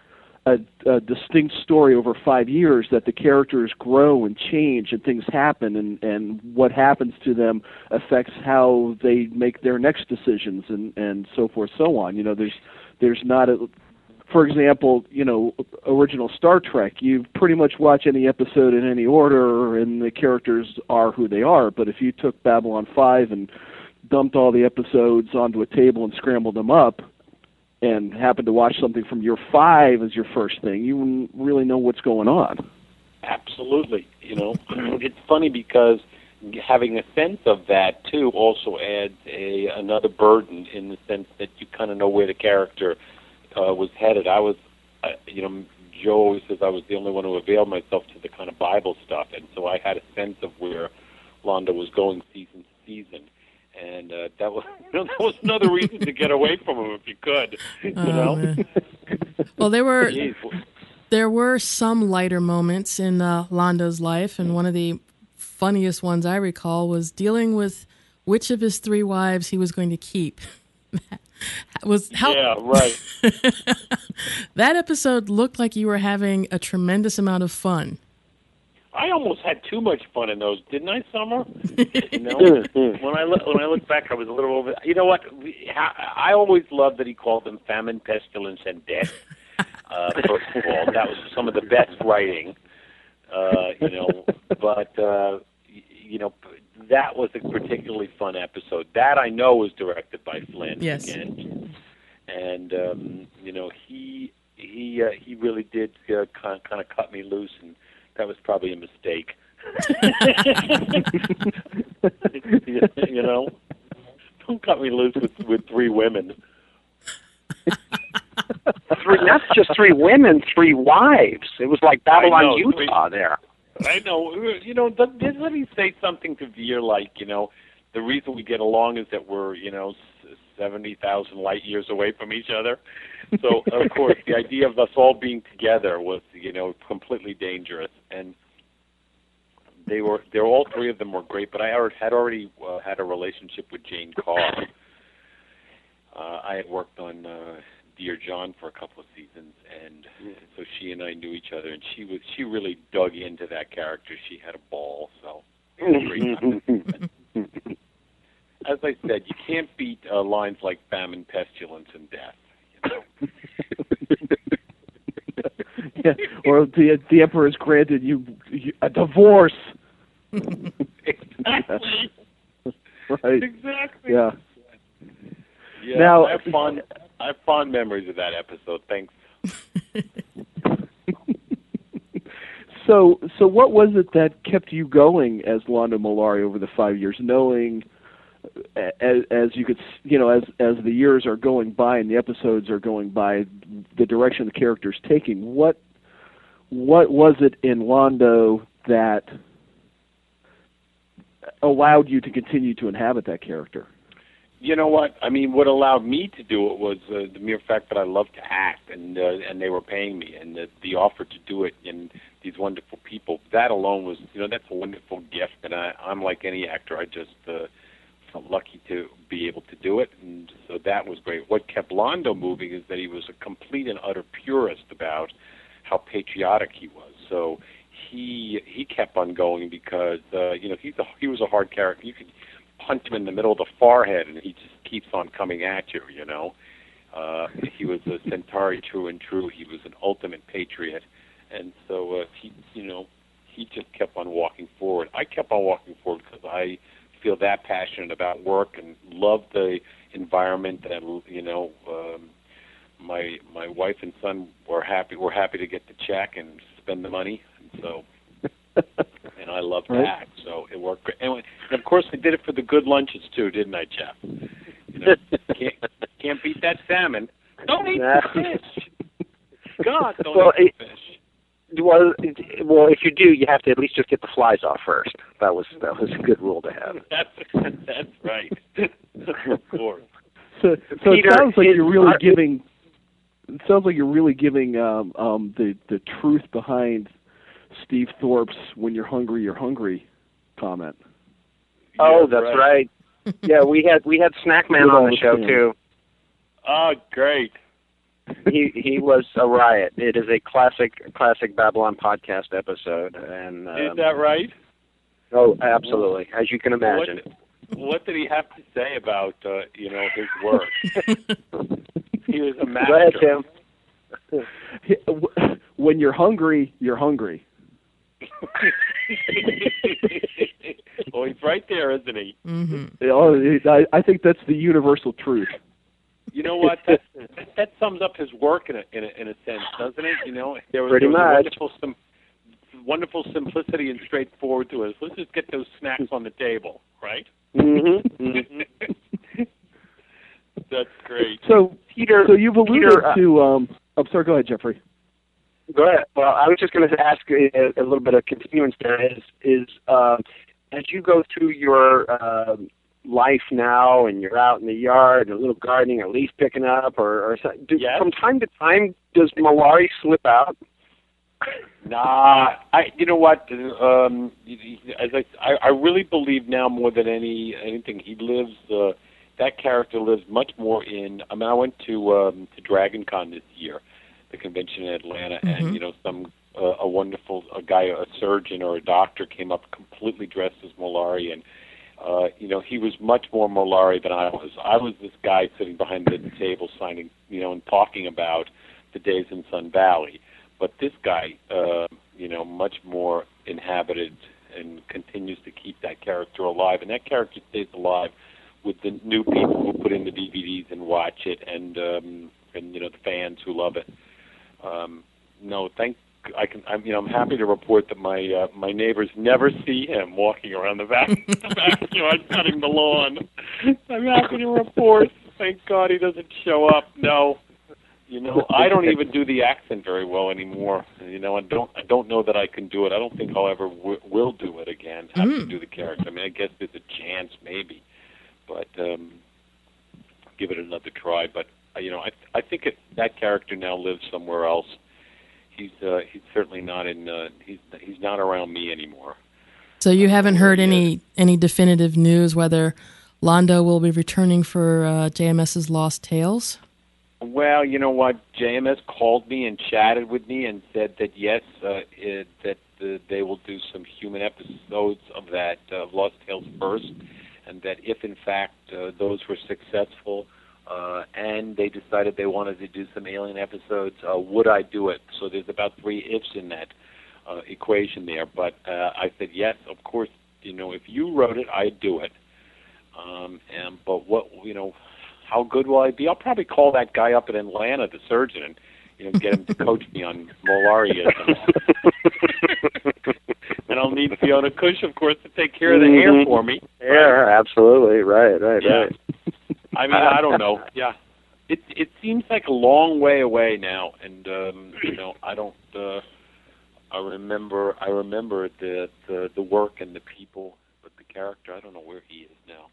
S3: a, a distinct story over five years, that the characters grow and change and things happen, and, and what happens to them affects how they make their next decisions, and, and so forth, so on. You know, there's there's not a, for example, you know, original Star Trek, you pretty much watch any episode in any order, and the characters are who they are. But if you took Babylon five and dumped all the episodes onto a table and scrambled them up, and happened to watch something from year five as your first thing, you wouldn't really know what's going on.
S5: Absolutely. You know, it's funny because having a sense of that, too, also adds a another burden in the sense that you kind of know where the character uh, was headed. I was, uh, you know, Joe always says I was the only one who availed myself to the kind of Bible stuff, and so I had a sense of where Londo was going season to season. And uh, that was you know, that was another reason to get away from him if you could. You
S2: Oh,
S5: know.
S2: man. Well, there were
S5: Jeez.
S2: there were some lighter moments in uh, Londo's life, and one of the funniest ones I recall was dealing with which of his three wives he was going to keep. was how
S5: Yeah, right.
S2: that episode looked like you were having a tremendous amount of fun.
S5: I almost had too much fun in those, didn't I, Summer? You know, when I look when I look back, I was a little over. You know what? We, I, I always loved that he called them famine, pestilence, and death. Uh, first of all, that was some of the best writing. Uh, you know, but uh, you know, that was a particularly fun episode. That I know was directed by Flynn
S2: Yes.
S5: again, and um, you know, he he uh, he really did uh, kind kind of cut me loose, and that was probably a mistake. You know, don't cut me loose with with three women.
S4: Three, not just three women, three wives. It was like Babylon,
S5: know,
S4: Utah there.
S5: I know. You know, th- th- let me say something to Veer, like, you know, the reason we get along is that we're, you know, seventy thousand light years away from each other. So, of course, the idea of us all being together was, you know, completely dangerous. And they were, they're all three of them were great, but I had already uh, had a relationship with Jane Carr. Uh, I had worked on uh, Dear John for a couple of seasons, and so she and I knew each other, and she was she really dug into that character. She had a ball, so it was a great time. As I said, you can't beat uh, lines like famine, pestilence, and death. You know?
S3: Yeah, or the the emperor has granted you, you a divorce.
S5: Exactly.
S3: Right.
S5: Exactly.
S3: Yeah.
S5: Yeah.
S3: Now-
S5: I have fond I have fond memories of that episode. Thanks.
S3: So, so what was it that kept you going as Londo Mollari over the five years, knowing, as, as you could, you know, as as the years are going by and the episodes are going by, the direction the character's taking? What, what was it in Londo that allowed you to continue to inhabit that character?
S5: You know what? I mean, what allowed me to do it was uh, the mere fact that I love to act, and uh, and they were paying me, and the, the offer to do it, and these wonderful people. That alone was, you know, that's a wonderful gift. And I, I'm like any actor, I just uh, felt lucky to be able to do it, and so that was great. What kept Londo moving is that he was a complete and utter purist about how patriotic he was. So he he kept on going because uh, you know he's a, he was a hard character. You could punch him in the middle of the forehead, and he just keeps on coming at you, you know. Uh, he was a Centauri true and true. He was an ultimate patriot. And so uh, he, you know, he just kept on walking forward. I kept on walking forward because I feel that passionate about work and love the environment. And, you know, um, my my wife and son were happy. Were happy to get the check and spend the money. And so... and I love to
S3: Right.
S5: act, so it worked great. And, and of course, I did it for the good lunches too, didn't I, Jeff? You know, can't can't beat that salmon. Don't eat the fish. God, don't
S4: Well,
S5: eat
S4: it-
S5: the fish.
S4: Well, it- well, if you do, you have to at least just get the flies off first. That was that was a good rule to have.
S5: That's that's right. Of course.
S3: So, so
S4: Peter,
S3: it sounds like
S4: is-
S3: you're really
S4: are-
S3: giving. It sounds like you're really giving um, um, the the truth behind Steve Thorpe's "When you're hungry, you're hungry" comment.
S4: Oh,
S5: Yeah,
S4: that's right. Yeah, we had we had Snack Man
S3: With all
S4: on the
S3: the
S4: show
S3: fans.
S4: too.
S5: Oh, great.
S4: he he was a riot. It is a classic classic Babylon podcast episode, and um,
S5: is that right?
S4: Oh, absolutely, as you can imagine.
S5: What, what did he have to say about uh, you know his work? He was a master.
S4: Go ahead,
S3: Tim. When you're hungry, you're hungry.
S5: Well, he's right there, isn't he?
S2: Mm-hmm.
S3: I, I think that's the universal truth.
S5: You know what? That, that, that sums up his work in a, in a in a sense, doesn't it? You know, there was,
S4: Pretty
S5: there was a
S4: much.
S5: wonderful sim, wonderful simplicity and straightforward to it. Let's just get those snacks on the table, right?
S4: Mm-hmm. mm-hmm.
S5: That's great.
S3: So,
S4: Peter,
S3: so you've alluded
S4: Peter, uh,
S3: to. Um, I'm sorry. Go ahead, Jeffrey.
S4: Go ahead. Well, I was just going to ask a, a little bit of continuance there. Is is uh, as you go through your uh, life now, and you're out in the yard, a little gardening, or leaf picking up, or, or do,
S5: yes.
S4: from time to time, does Malari slip out?
S5: Nah, I. You know what? Um, as I, I, I really believe now more than any anything, he lives. Uh, that character lives much more in. I mean, I went to um, to Dragon Con this year, the convention in Atlanta,
S2: Mm-hmm.
S5: and you know, some uh, a wonderful a guy, a surgeon or a doctor, came up completely dressed as Malari, and uh, you know, he was much more Malari than I was. I was this guy sitting behind the table, signing, you know, and talking about the days in Sun Valley. But this guy, uh, you know, much more inhabited and continues to keep that character alive, and that character stays alive with the new people who put in the D V Ds and watch it, and um, and you know, the fans who love it. Um, no, thank I can. I'm you know I'm happy to report that my uh, my neighbors never see him walking around the back the backyard cutting the lawn. I'm happy to report. Thank God he doesn't show up. No, you know I don't even do the accent very well anymore. You know I don't I don't know that I can do it. I don't think I'll ever w- will do it again. Have
S2: Mm.
S5: to do the character. I mean I guess there's a chance maybe, but um, give it another try. But uh, you know I I think it, that character now lives somewhere else. He's uh, he's certainly not in. Uh, he's he's not around me anymore.
S2: So you haven't heard any any definitive news whether Londo will be returning for uh, J M S's Lost Tales?
S5: Well, you know what? J M S called me and chatted with me and said that yes, uh, it, that uh, they will do some human episodes of that uh, Lost Tales first, and that if in fact uh, those were successful. Uh, and they decided they wanted to do some alien episodes. Uh, would I do it? So there's about three ifs in that uh, equation there. But uh, I said yes, of course. You know, if you wrote it, I'd do it. Um, and but what you know, how good will I be? I'll probably call that guy up in Atlanta, the surgeon, and you know, get him to coach me on Malariism. And I'll need Fiona Cush, of course, to take care of the
S4: Mm-hmm.
S5: hair for me.
S4: Yeah, right? Absolutely. Right, right,
S5: Yeah.
S4: right.
S5: I mean, I don't know. Yeah, it it seems like a long way away now, and um, you know, I don't. Uh, I remember, I remember the, the the work and the people, but the character, I don't know where he is now.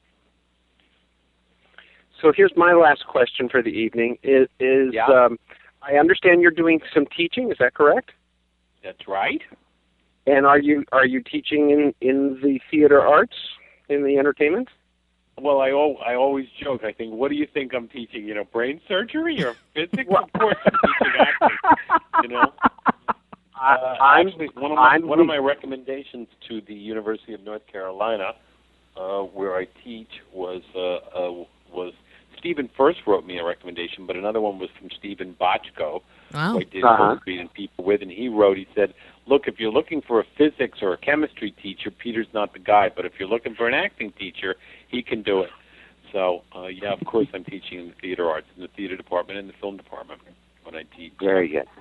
S4: So here's my last question for the evening. Is, is
S5: Yeah.
S4: um, I understand you're doing some teaching. Is that correct?
S5: That's right.
S4: And are you are you teaching in, in the theater arts, in the entertainment?
S5: Well, I al- I always joke. I think, what do you think I'm teaching? You know, brain surgery or physics? Of course, I'm teaching acting. You know. Uh,
S4: I'm,
S5: actually, one of my
S4: I'm,
S5: one of my recommendations to the University of North Carolina, uh, where I teach, was uh, uh, was Stephen first wrote me a recommendation, but another one was from Stephen Bochco,
S2: Wow.
S5: who I did
S4: Uh-huh.
S5: Wall Street and People with, and he wrote. He said, "Look, if you're looking for a physics or a chemistry teacher, Peter's not the guy. But if you're looking for an acting teacher, he can do it." So, uh, yeah, of course, I'm teaching in the theater arts, in the theater department, and the film department when I teach.
S4: Very good.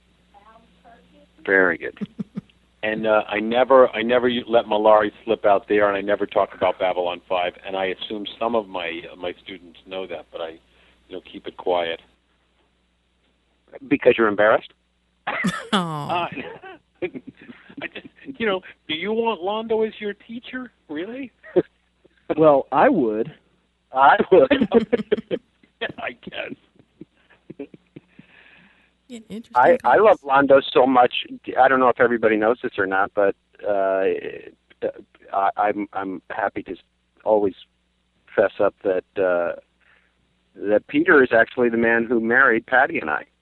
S4: Very good.
S5: And uh, I never, I never let Malari slip out there, and I never talk about Babylon five. And I assume some of my uh, my students know that, but I, you know, keep it quiet.
S4: Because you're embarrassed?
S2: Oh.
S5: Uh, I just, you know, do you want Londo as your teacher? Really?
S3: Well, I would.
S4: I would.
S5: Yeah, I guess.
S2: Yeah, interesting
S4: I, I
S2: thoughts.
S4: love Londo so much. I don't know if everybody knows this or not, but uh, I, I'm I'm happy to always fess up that uh, that Peter is actually the man who married Patty and I.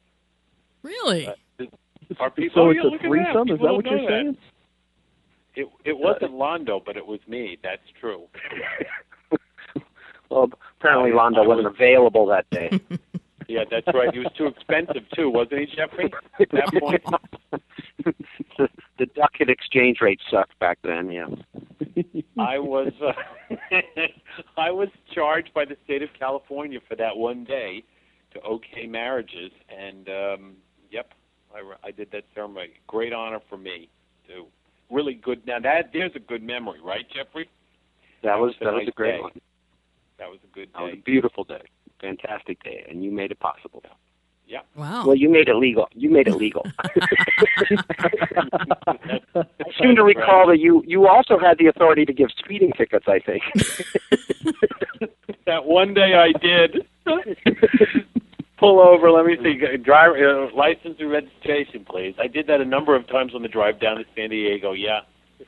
S2: Really?
S5: Uh, Are people,
S3: So
S5: oh,
S3: it's
S5: yeah,
S3: a
S5: look at
S3: threesome?
S5: that.
S3: Is
S5: People
S3: that what
S5: don't
S3: you're
S5: know
S3: saying?
S5: It it wasn't Londo, but it was me. That's true.
S4: Well, apparently
S5: I-
S4: Londo
S5: I
S4: wasn't
S5: was-
S4: available that day.
S5: Yeah, that's right. He was too expensive too, wasn't he, Jeffrey? At that point.
S4: the, the duck and exchange rate sucked back then. Yeah.
S5: I was uh, I was charged by the state of California for that one day to OK marriages, and um, yep, I, I did that ceremony. Great honor for me too. Really good. Now that there's a good memory, right, Jeffrey?
S4: That was
S5: a
S4: that was
S5: nice
S4: a great
S5: day.
S4: one.
S5: That was a good
S4: That was a
S5: day.
S4: beautiful day. Fantastic day, and you made it possible.
S5: Yeah.
S2: Wow.
S4: Well, you made it legal. You made it legal. I seem to recall that you you also had the authority to give speeding tickets, I think.
S5: That one day I did. Pull over. Let me see. Driver uh, license and registration, please. I did that a number of times on the drive down to San Diego. Yeah.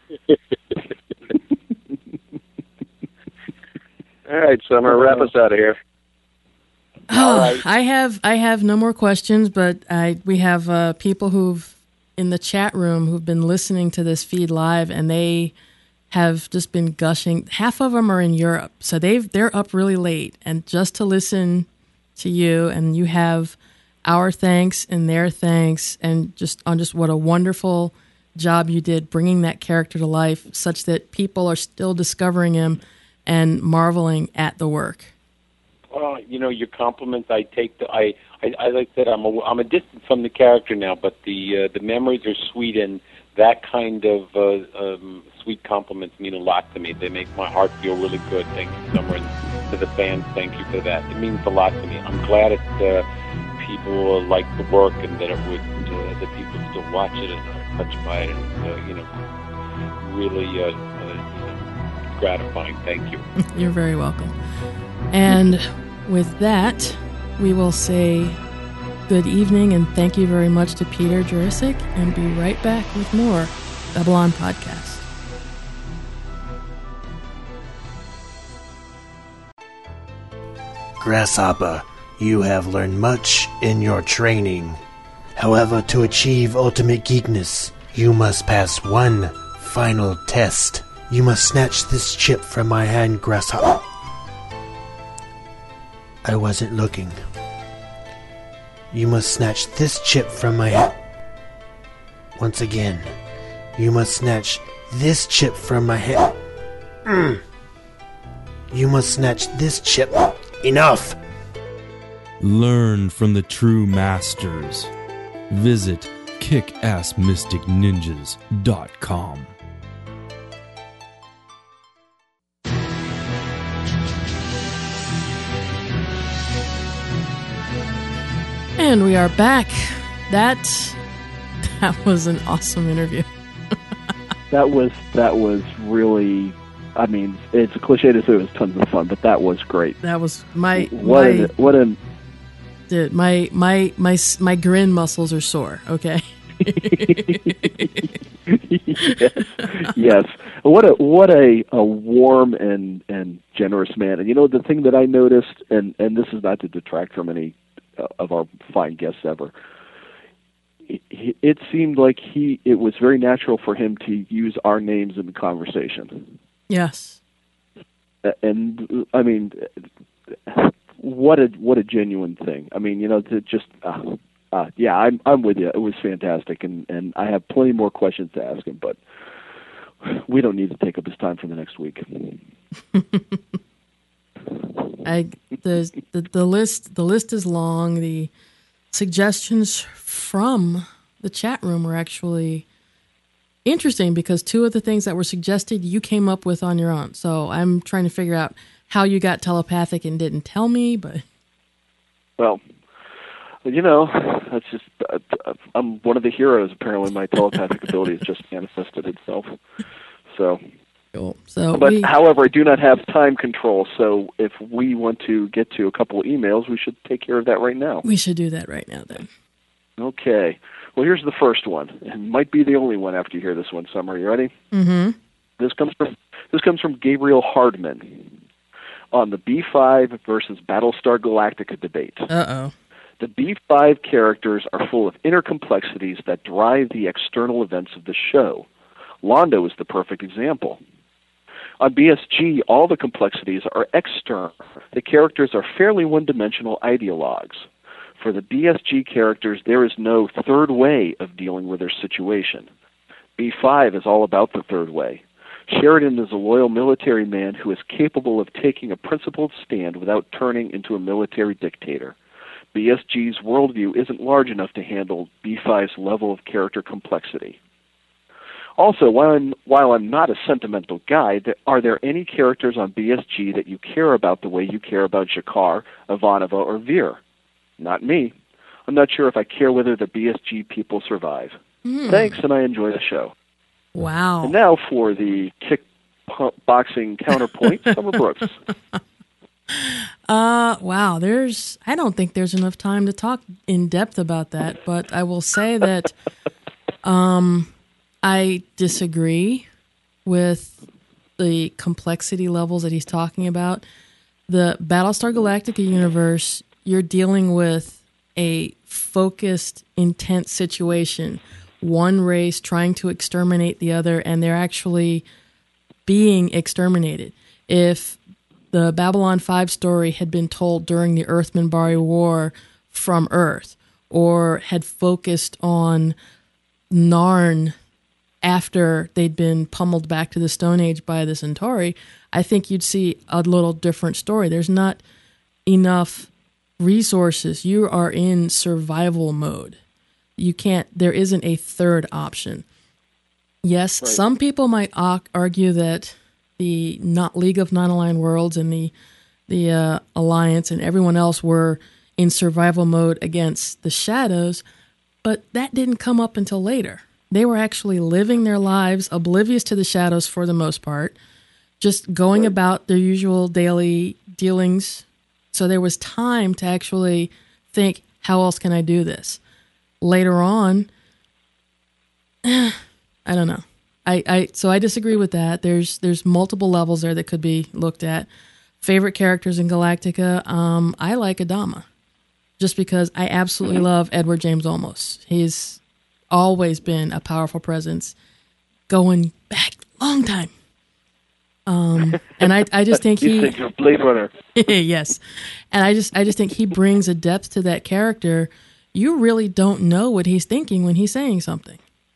S4: All right, Summer, wrap us out of here.
S2: Oh,
S5: right.
S2: I have I have no more questions, but I we have uh, people who've in the chat room who've been listening to this feed live, and they have just been gushing. Half of them are in Europe, so they've they're up really late, and just to listen to you, and you have our thanks and their thanks, and just on just what a wonderful job you did bringing that character to life, such that people are still discovering him and marveling at the work.
S5: Well, you know, your compliments. I take the. I, I as I said, I'm a, I'm a distance from the character now, but the uh, the memories are sweet, and that kind of uh, um, sweet compliments mean a lot to me. They make my heart feel really good. Thank you, Summer, and to the fans, thank you for that. It means a lot to me. I'm glad it, uh, people uh, like the work, and that it would uh, that people still watch it and are touched by it, and uh, you know, really uh, uh, gratifying. Thank you.
S2: You're very welcome. And with that, we will say good evening and thank you very much to Peter Jurasik, and be right back with more Babylon Podcast.
S6: Grasshopper, you have learned much in your training. However, to achieve ultimate geekness, you must pass one final test. You must snatch this chip from my hand, Grasshopper. I wasn't looking. You must snatch this chip from my hand. Once again, you must snatch this chip from my hand. Mm. You must snatch this chip. Enough!
S7: Learn from the true masters. Visit kick ass mystic ninjas dot com.
S2: And we are back. That that was an awesome interview.
S3: That was that was really. I mean, it's a cliche to say it was tons of fun, but that was great.
S2: That was my
S3: What
S2: my
S3: an, what an
S2: dude, my my my my grin muscles are sore. Okay.
S3: yes, yes. What a what a, a warm and, and generous man. And you know the thing that I noticed, and, and this is not to detract from any uh, of our fine guests ever. It, it seemed like he it was very natural for him to use our names in the conversation.
S2: Yes.
S3: And I mean, what a what a genuine thing. I mean, you know, to just uh, uh, yeah, I'm I'm with you. It was fantastic, and, and I have plenty more questions to ask him, but we don't need to take up his time for the next week.
S2: I the, the the list the list is long. The suggestions from the chat room were actually interesting because two of the things that were suggested you came up with on your own. So I'm trying to figure out how you got telepathic and didn't tell me, but
S3: well, you know, that's just uh, I'm one of the heroes. Apparently, my telepathic ability has just manifested itself. So,
S2: cool. So,
S3: but
S2: we,
S3: however, I do not have time control. So, if we want to get to a couple of emails, we should take care of that right now.
S2: we should do that right now then.
S3: Okay. Well, here's the first one, and might be the only one after you hear this one. Summer, you ready?
S2: Mm-hmm.
S3: This comes from this comes from Gabriel Hardman on the B five versus Battlestar Galactica debate.
S2: Uh-oh.
S3: The B five characters are full of inner complexities that drive the external events of the show. Londo is the perfect example. On B S G, all the complexities are external. The characters are fairly one-dimensional ideologues. For the B S G characters, there is no third way of dealing with their situation. B five is all about the third way. Sheridan is a loyal military man who is capable of taking a principled stand without turning into a military dictator. B S G's worldview isn't large enough to handle B five's level of character complexity. Also, while I'm, while I'm not a sentimental guy, th- are there any characters on B S G that you care about the way you care about G'Kar, Ivanova, or Vir? Not me. I'm not sure if I care whether the B S G people survive. Mm. Thanks, and I enjoy the show.
S2: Wow.
S3: And now for the kickboxing counterpoint, Summer Brooks.
S2: Uh, wow, there's, I don't think there's enough time to talk in depth about that, but I will say that um, I disagree with the complexity levels that he's talking about. The Battlestar Galactica universe, you're dealing with a focused, intense situation. One race trying to exterminate the other, and they're actually being exterminated. If the Babylon five story had been told during the Earth-Minbari War from Earth, or had focused on Narn after they'd been pummeled back to the Stone Age by the Centauri, I think you'd see a little different story. There's not enough resources. You are in survival mode. You can't, there isn't a third option. Yes, right. Some people might argue that the not League of Non-Aligned Worlds and the the uh, Alliance and everyone else were in survival mode against the Shadows, but that didn't come up until later. They were actually living their lives oblivious to the Shadows for the most part, just going right. about their usual daily dealings. So there was time to actually think, how else can I do this? Later on, I don't know. I, I so I disagree with that. There's there's multiple levels there that could be looked at. Favorite characters in Galactica, um, I like Adama, just because I absolutely love Edward James Olmos. He's always been a powerful presence, going back a long time. Um, and I I just think he.
S3: You think you're Blade Runner.
S2: Yes, and I just I just think he brings a depth to that character. You really don't know what he's thinking when he's saying something,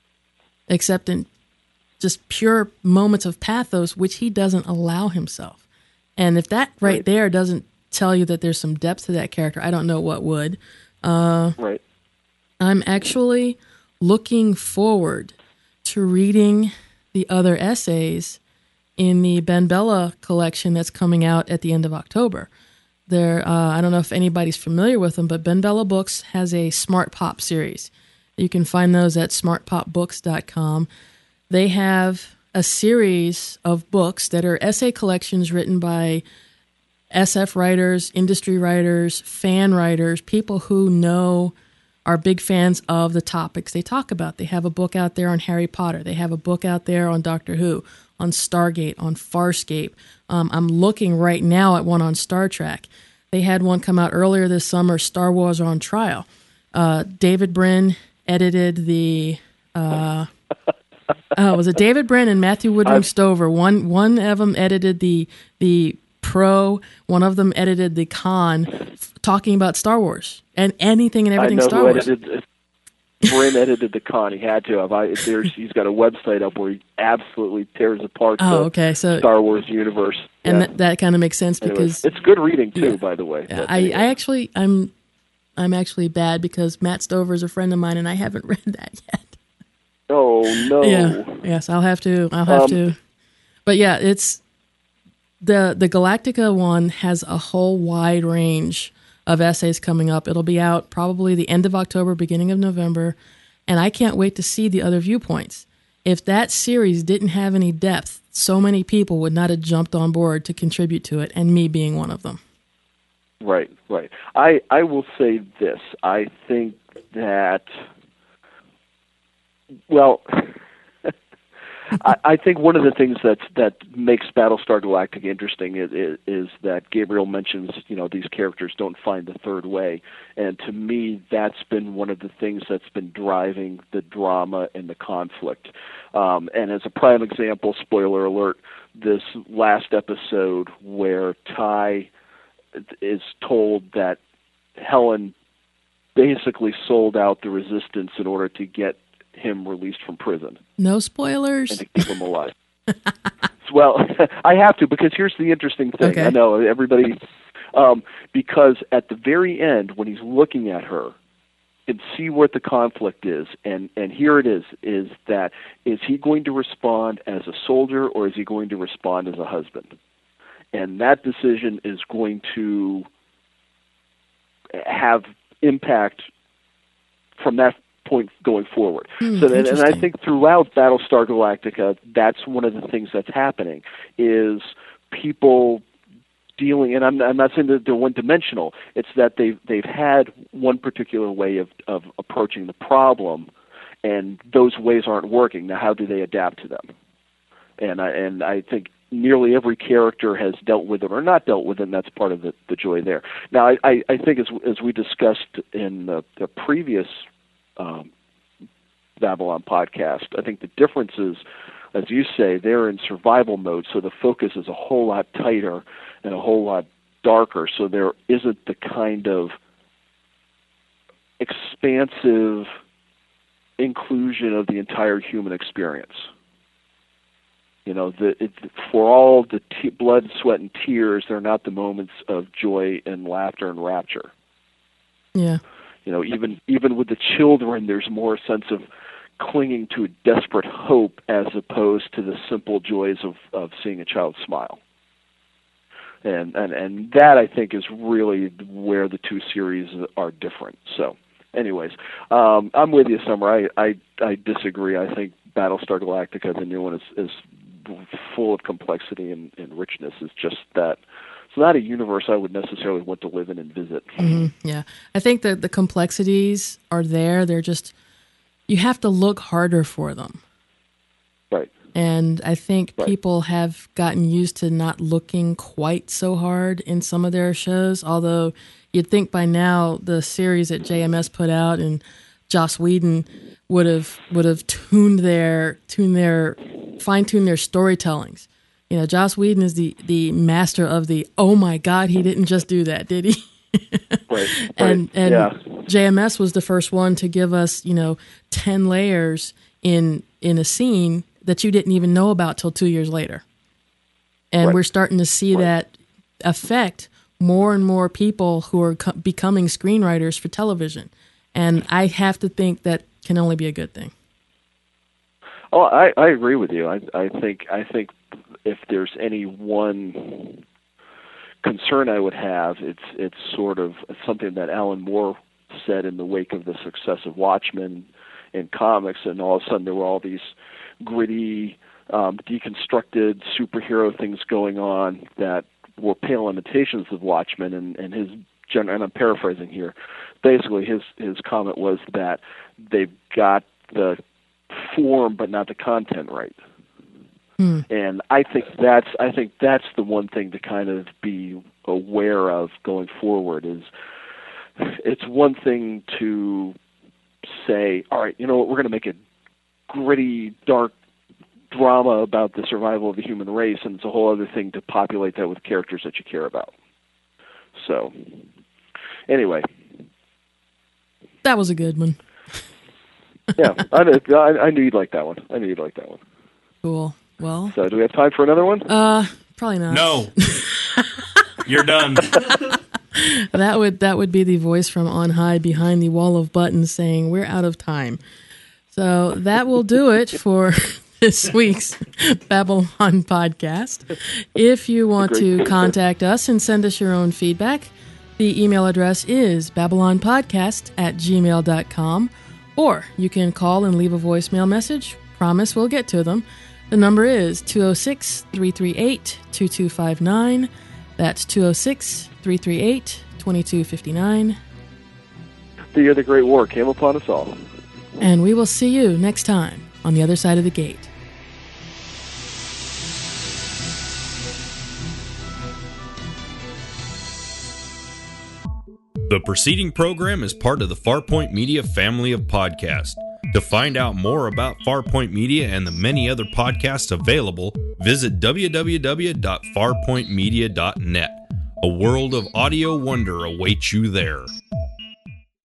S2: except in just pure moments of pathos, which he doesn't allow himself. And if that right, right. there doesn't tell you that there's some depth to that character, I don't know what would. Uh,
S3: right.
S2: I'm actually looking forward to reading the other essays in the Ben Bella collection that's coming out at the end of October. There, uh, I don't know if anybody's familiar with them, but Ben Bella Books has a Smart Pop series. You can find those at smart pop books dot com. They have a series of books that are essay collections written by S F writers, industry writers, fan writers, people who know, are big fans of the topics they talk about. They have a book out there on Harry Potter. They have a book out there on Doctor Who, on Stargate, on Farscape. Um, I'm looking right now at one on Star Trek. They had one come out earlier this summer, Star Wars on Trial. Uh, David Brin edited the... Uh, uh, was it David Brin and Matthew Woodring Stover? One one of them edited the the pro, one of them edited the con, f- talking about Star Wars and anything and everything
S3: I know
S2: Star
S3: who
S2: Wars.
S3: Edited, Brin edited the con. He had to have. I, there's, he's got a website up where he absolutely tears apart
S2: oh,
S3: the
S2: okay. so,
S3: Star Wars universe.
S2: And
S3: yeah.
S2: that, that kind of makes sense
S3: Anyways,
S2: because
S3: it's good reading too,
S2: yeah.
S3: by the way.
S2: Yeah, I, I actually I'm I'm actually bad because Matt Stover is a friend of mine and I haven't read that yet.
S3: Oh no.
S2: Yeah. Yes, I'll have to. I'll have um, to. But yeah, it's the the Galactica one has a whole wide range of essays coming up. It'll be out probably the end of October, beginning of November, and I can't wait to see the other viewpoints. If that series didn't have any depth, so many people would not have jumped on board to contribute to it, and me being one of them.
S3: Right, right. I, I will say this. I think that, well, I, I think one of the things that that makes Battlestar Galactica interesting is, is, is that Gabriel mentions, you know, these characters don't find the third way, and to me, that's been one of the things that's been driving the drama and the conflict. Um, and as a prime example, spoiler alert, this last episode where Ty is told that Helen basically sold out the Resistance in order to get him released from prison.
S2: No spoilers.
S3: And to keep him alive. Well, I have to, because here's the interesting thing.
S2: Okay.
S3: I know everybody, um, because at the very end, when he's looking at her, and see what the conflict is, and, and here it is, is that is he going to respond as a soldier or is he going to respond as a husband? And that decision is going to have impact from that point going forward.
S2: Hmm,
S3: so, and, and I
S2: interesting.
S3: think throughout Battlestar Galactica, that's one of the things that's happening, is people dealing, and I'm, I'm not saying that they're one-dimensional, it's that they've, they've had one particular way of, of approaching the problem, and those ways aren't working. Now, how do they adapt to them? And I, and I think nearly every character has dealt with it or not dealt with it, and that's part of the, the joy there. Now, I, I, I think as, as we discussed in the, the previous um, Babylon podcast, I think the difference is, as you say, they're in survival mode, so the focus is a whole lot tighter and a whole lot darker, so there isn't the kind of expansive inclusion of the entire human experience. You know, the, it, for all the t- blood, sweat, and tears, they're not the moments of joy and laughter and rapture.
S2: Yeah.
S3: You know, even even with the children, there's more sense of clinging to a desperate hope as opposed to the simple joys of, of seeing a child smile. And, and and that, I think, is really where the two series are different. So, anyways, um, I'm with you, Summer. I, I, I disagree. I think Battlestar Galactica, the new one, is, is full of complexity and, and richness. It's just that it's not a universe I would necessarily want to live in and visit.
S2: Mm-hmm. Yeah. I think that the complexities are there. They're just, you have to look harder for them.
S3: Right.
S2: And I think
S3: Right.
S2: people have gotten used to not looking quite so hard in some of their shows, although you'd think by now the series that J M S put out and Joss Whedon would have would have tuned their tuned their fine-tuned their storytellings. You know, Joss Whedon is the, the master of the, oh my God, he didn't just do that, did he?
S3: Right.
S2: And
S3: right.
S2: and
S3: yeah.
S2: J M S was the first one to give us, you know, ten layers in in a scene that you didn't even know about till two years later. And
S3: Right.
S2: we're starting to see
S3: Right.
S2: that affect more and more people who are co- becoming screenwriters for television. And I have to think that can only be a good thing.
S3: Oh, I, I agree with you. I, I think I think if there's any one concern I would have, it's it's sort of something that Alan Moore said in the wake of the success of Watchmen in comics, and all of a sudden there were all these gritty, um, deconstructed superhero things going on that were pale imitations of Watchmen, and, and his gen- and I'm paraphrasing here. Basically, his his comment was that they've got the form but not the content right.
S2: Hmm.
S3: And I think that's I think that's the one thing to kind of be aware of going forward. Is it's one thing to say, all right, you know what, we're going to make a gritty, dark drama about the survival of the human race, and it's a whole other thing to populate that with characters that you care about. So, anyway.
S2: That was a good one.
S3: yeah, I, knew, I, I knew you'd like that one. I knew you'd like that one.
S2: Cool. Well,
S3: So, do we have time for another one?
S2: uh, probably not.
S7: No. You're done.
S2: That would that would be the voice from on high behind the wall of buttons saying, we're out of time. So that will do it for this week's Babylon podcast. If you want to contact us and send us your own feedback, the email address is babylonpodcast at gmail dot com, or you can call and leave a voicemail message. Promise we'll get to them. The number is two oh six, three three eight, two two five nine. That's two oh six, three three eight, two two five nine.
S3: The year the Great War came upon us all.
S2: And we will see you next time on the other side of the gate.
S8: The preceding program is part of the Farpoint Media family of podcasts. To find out more about Farpoint Media and the many other podcasts available, visit w w w dot farpoint media dot net. A world of audio wonder awaits you there.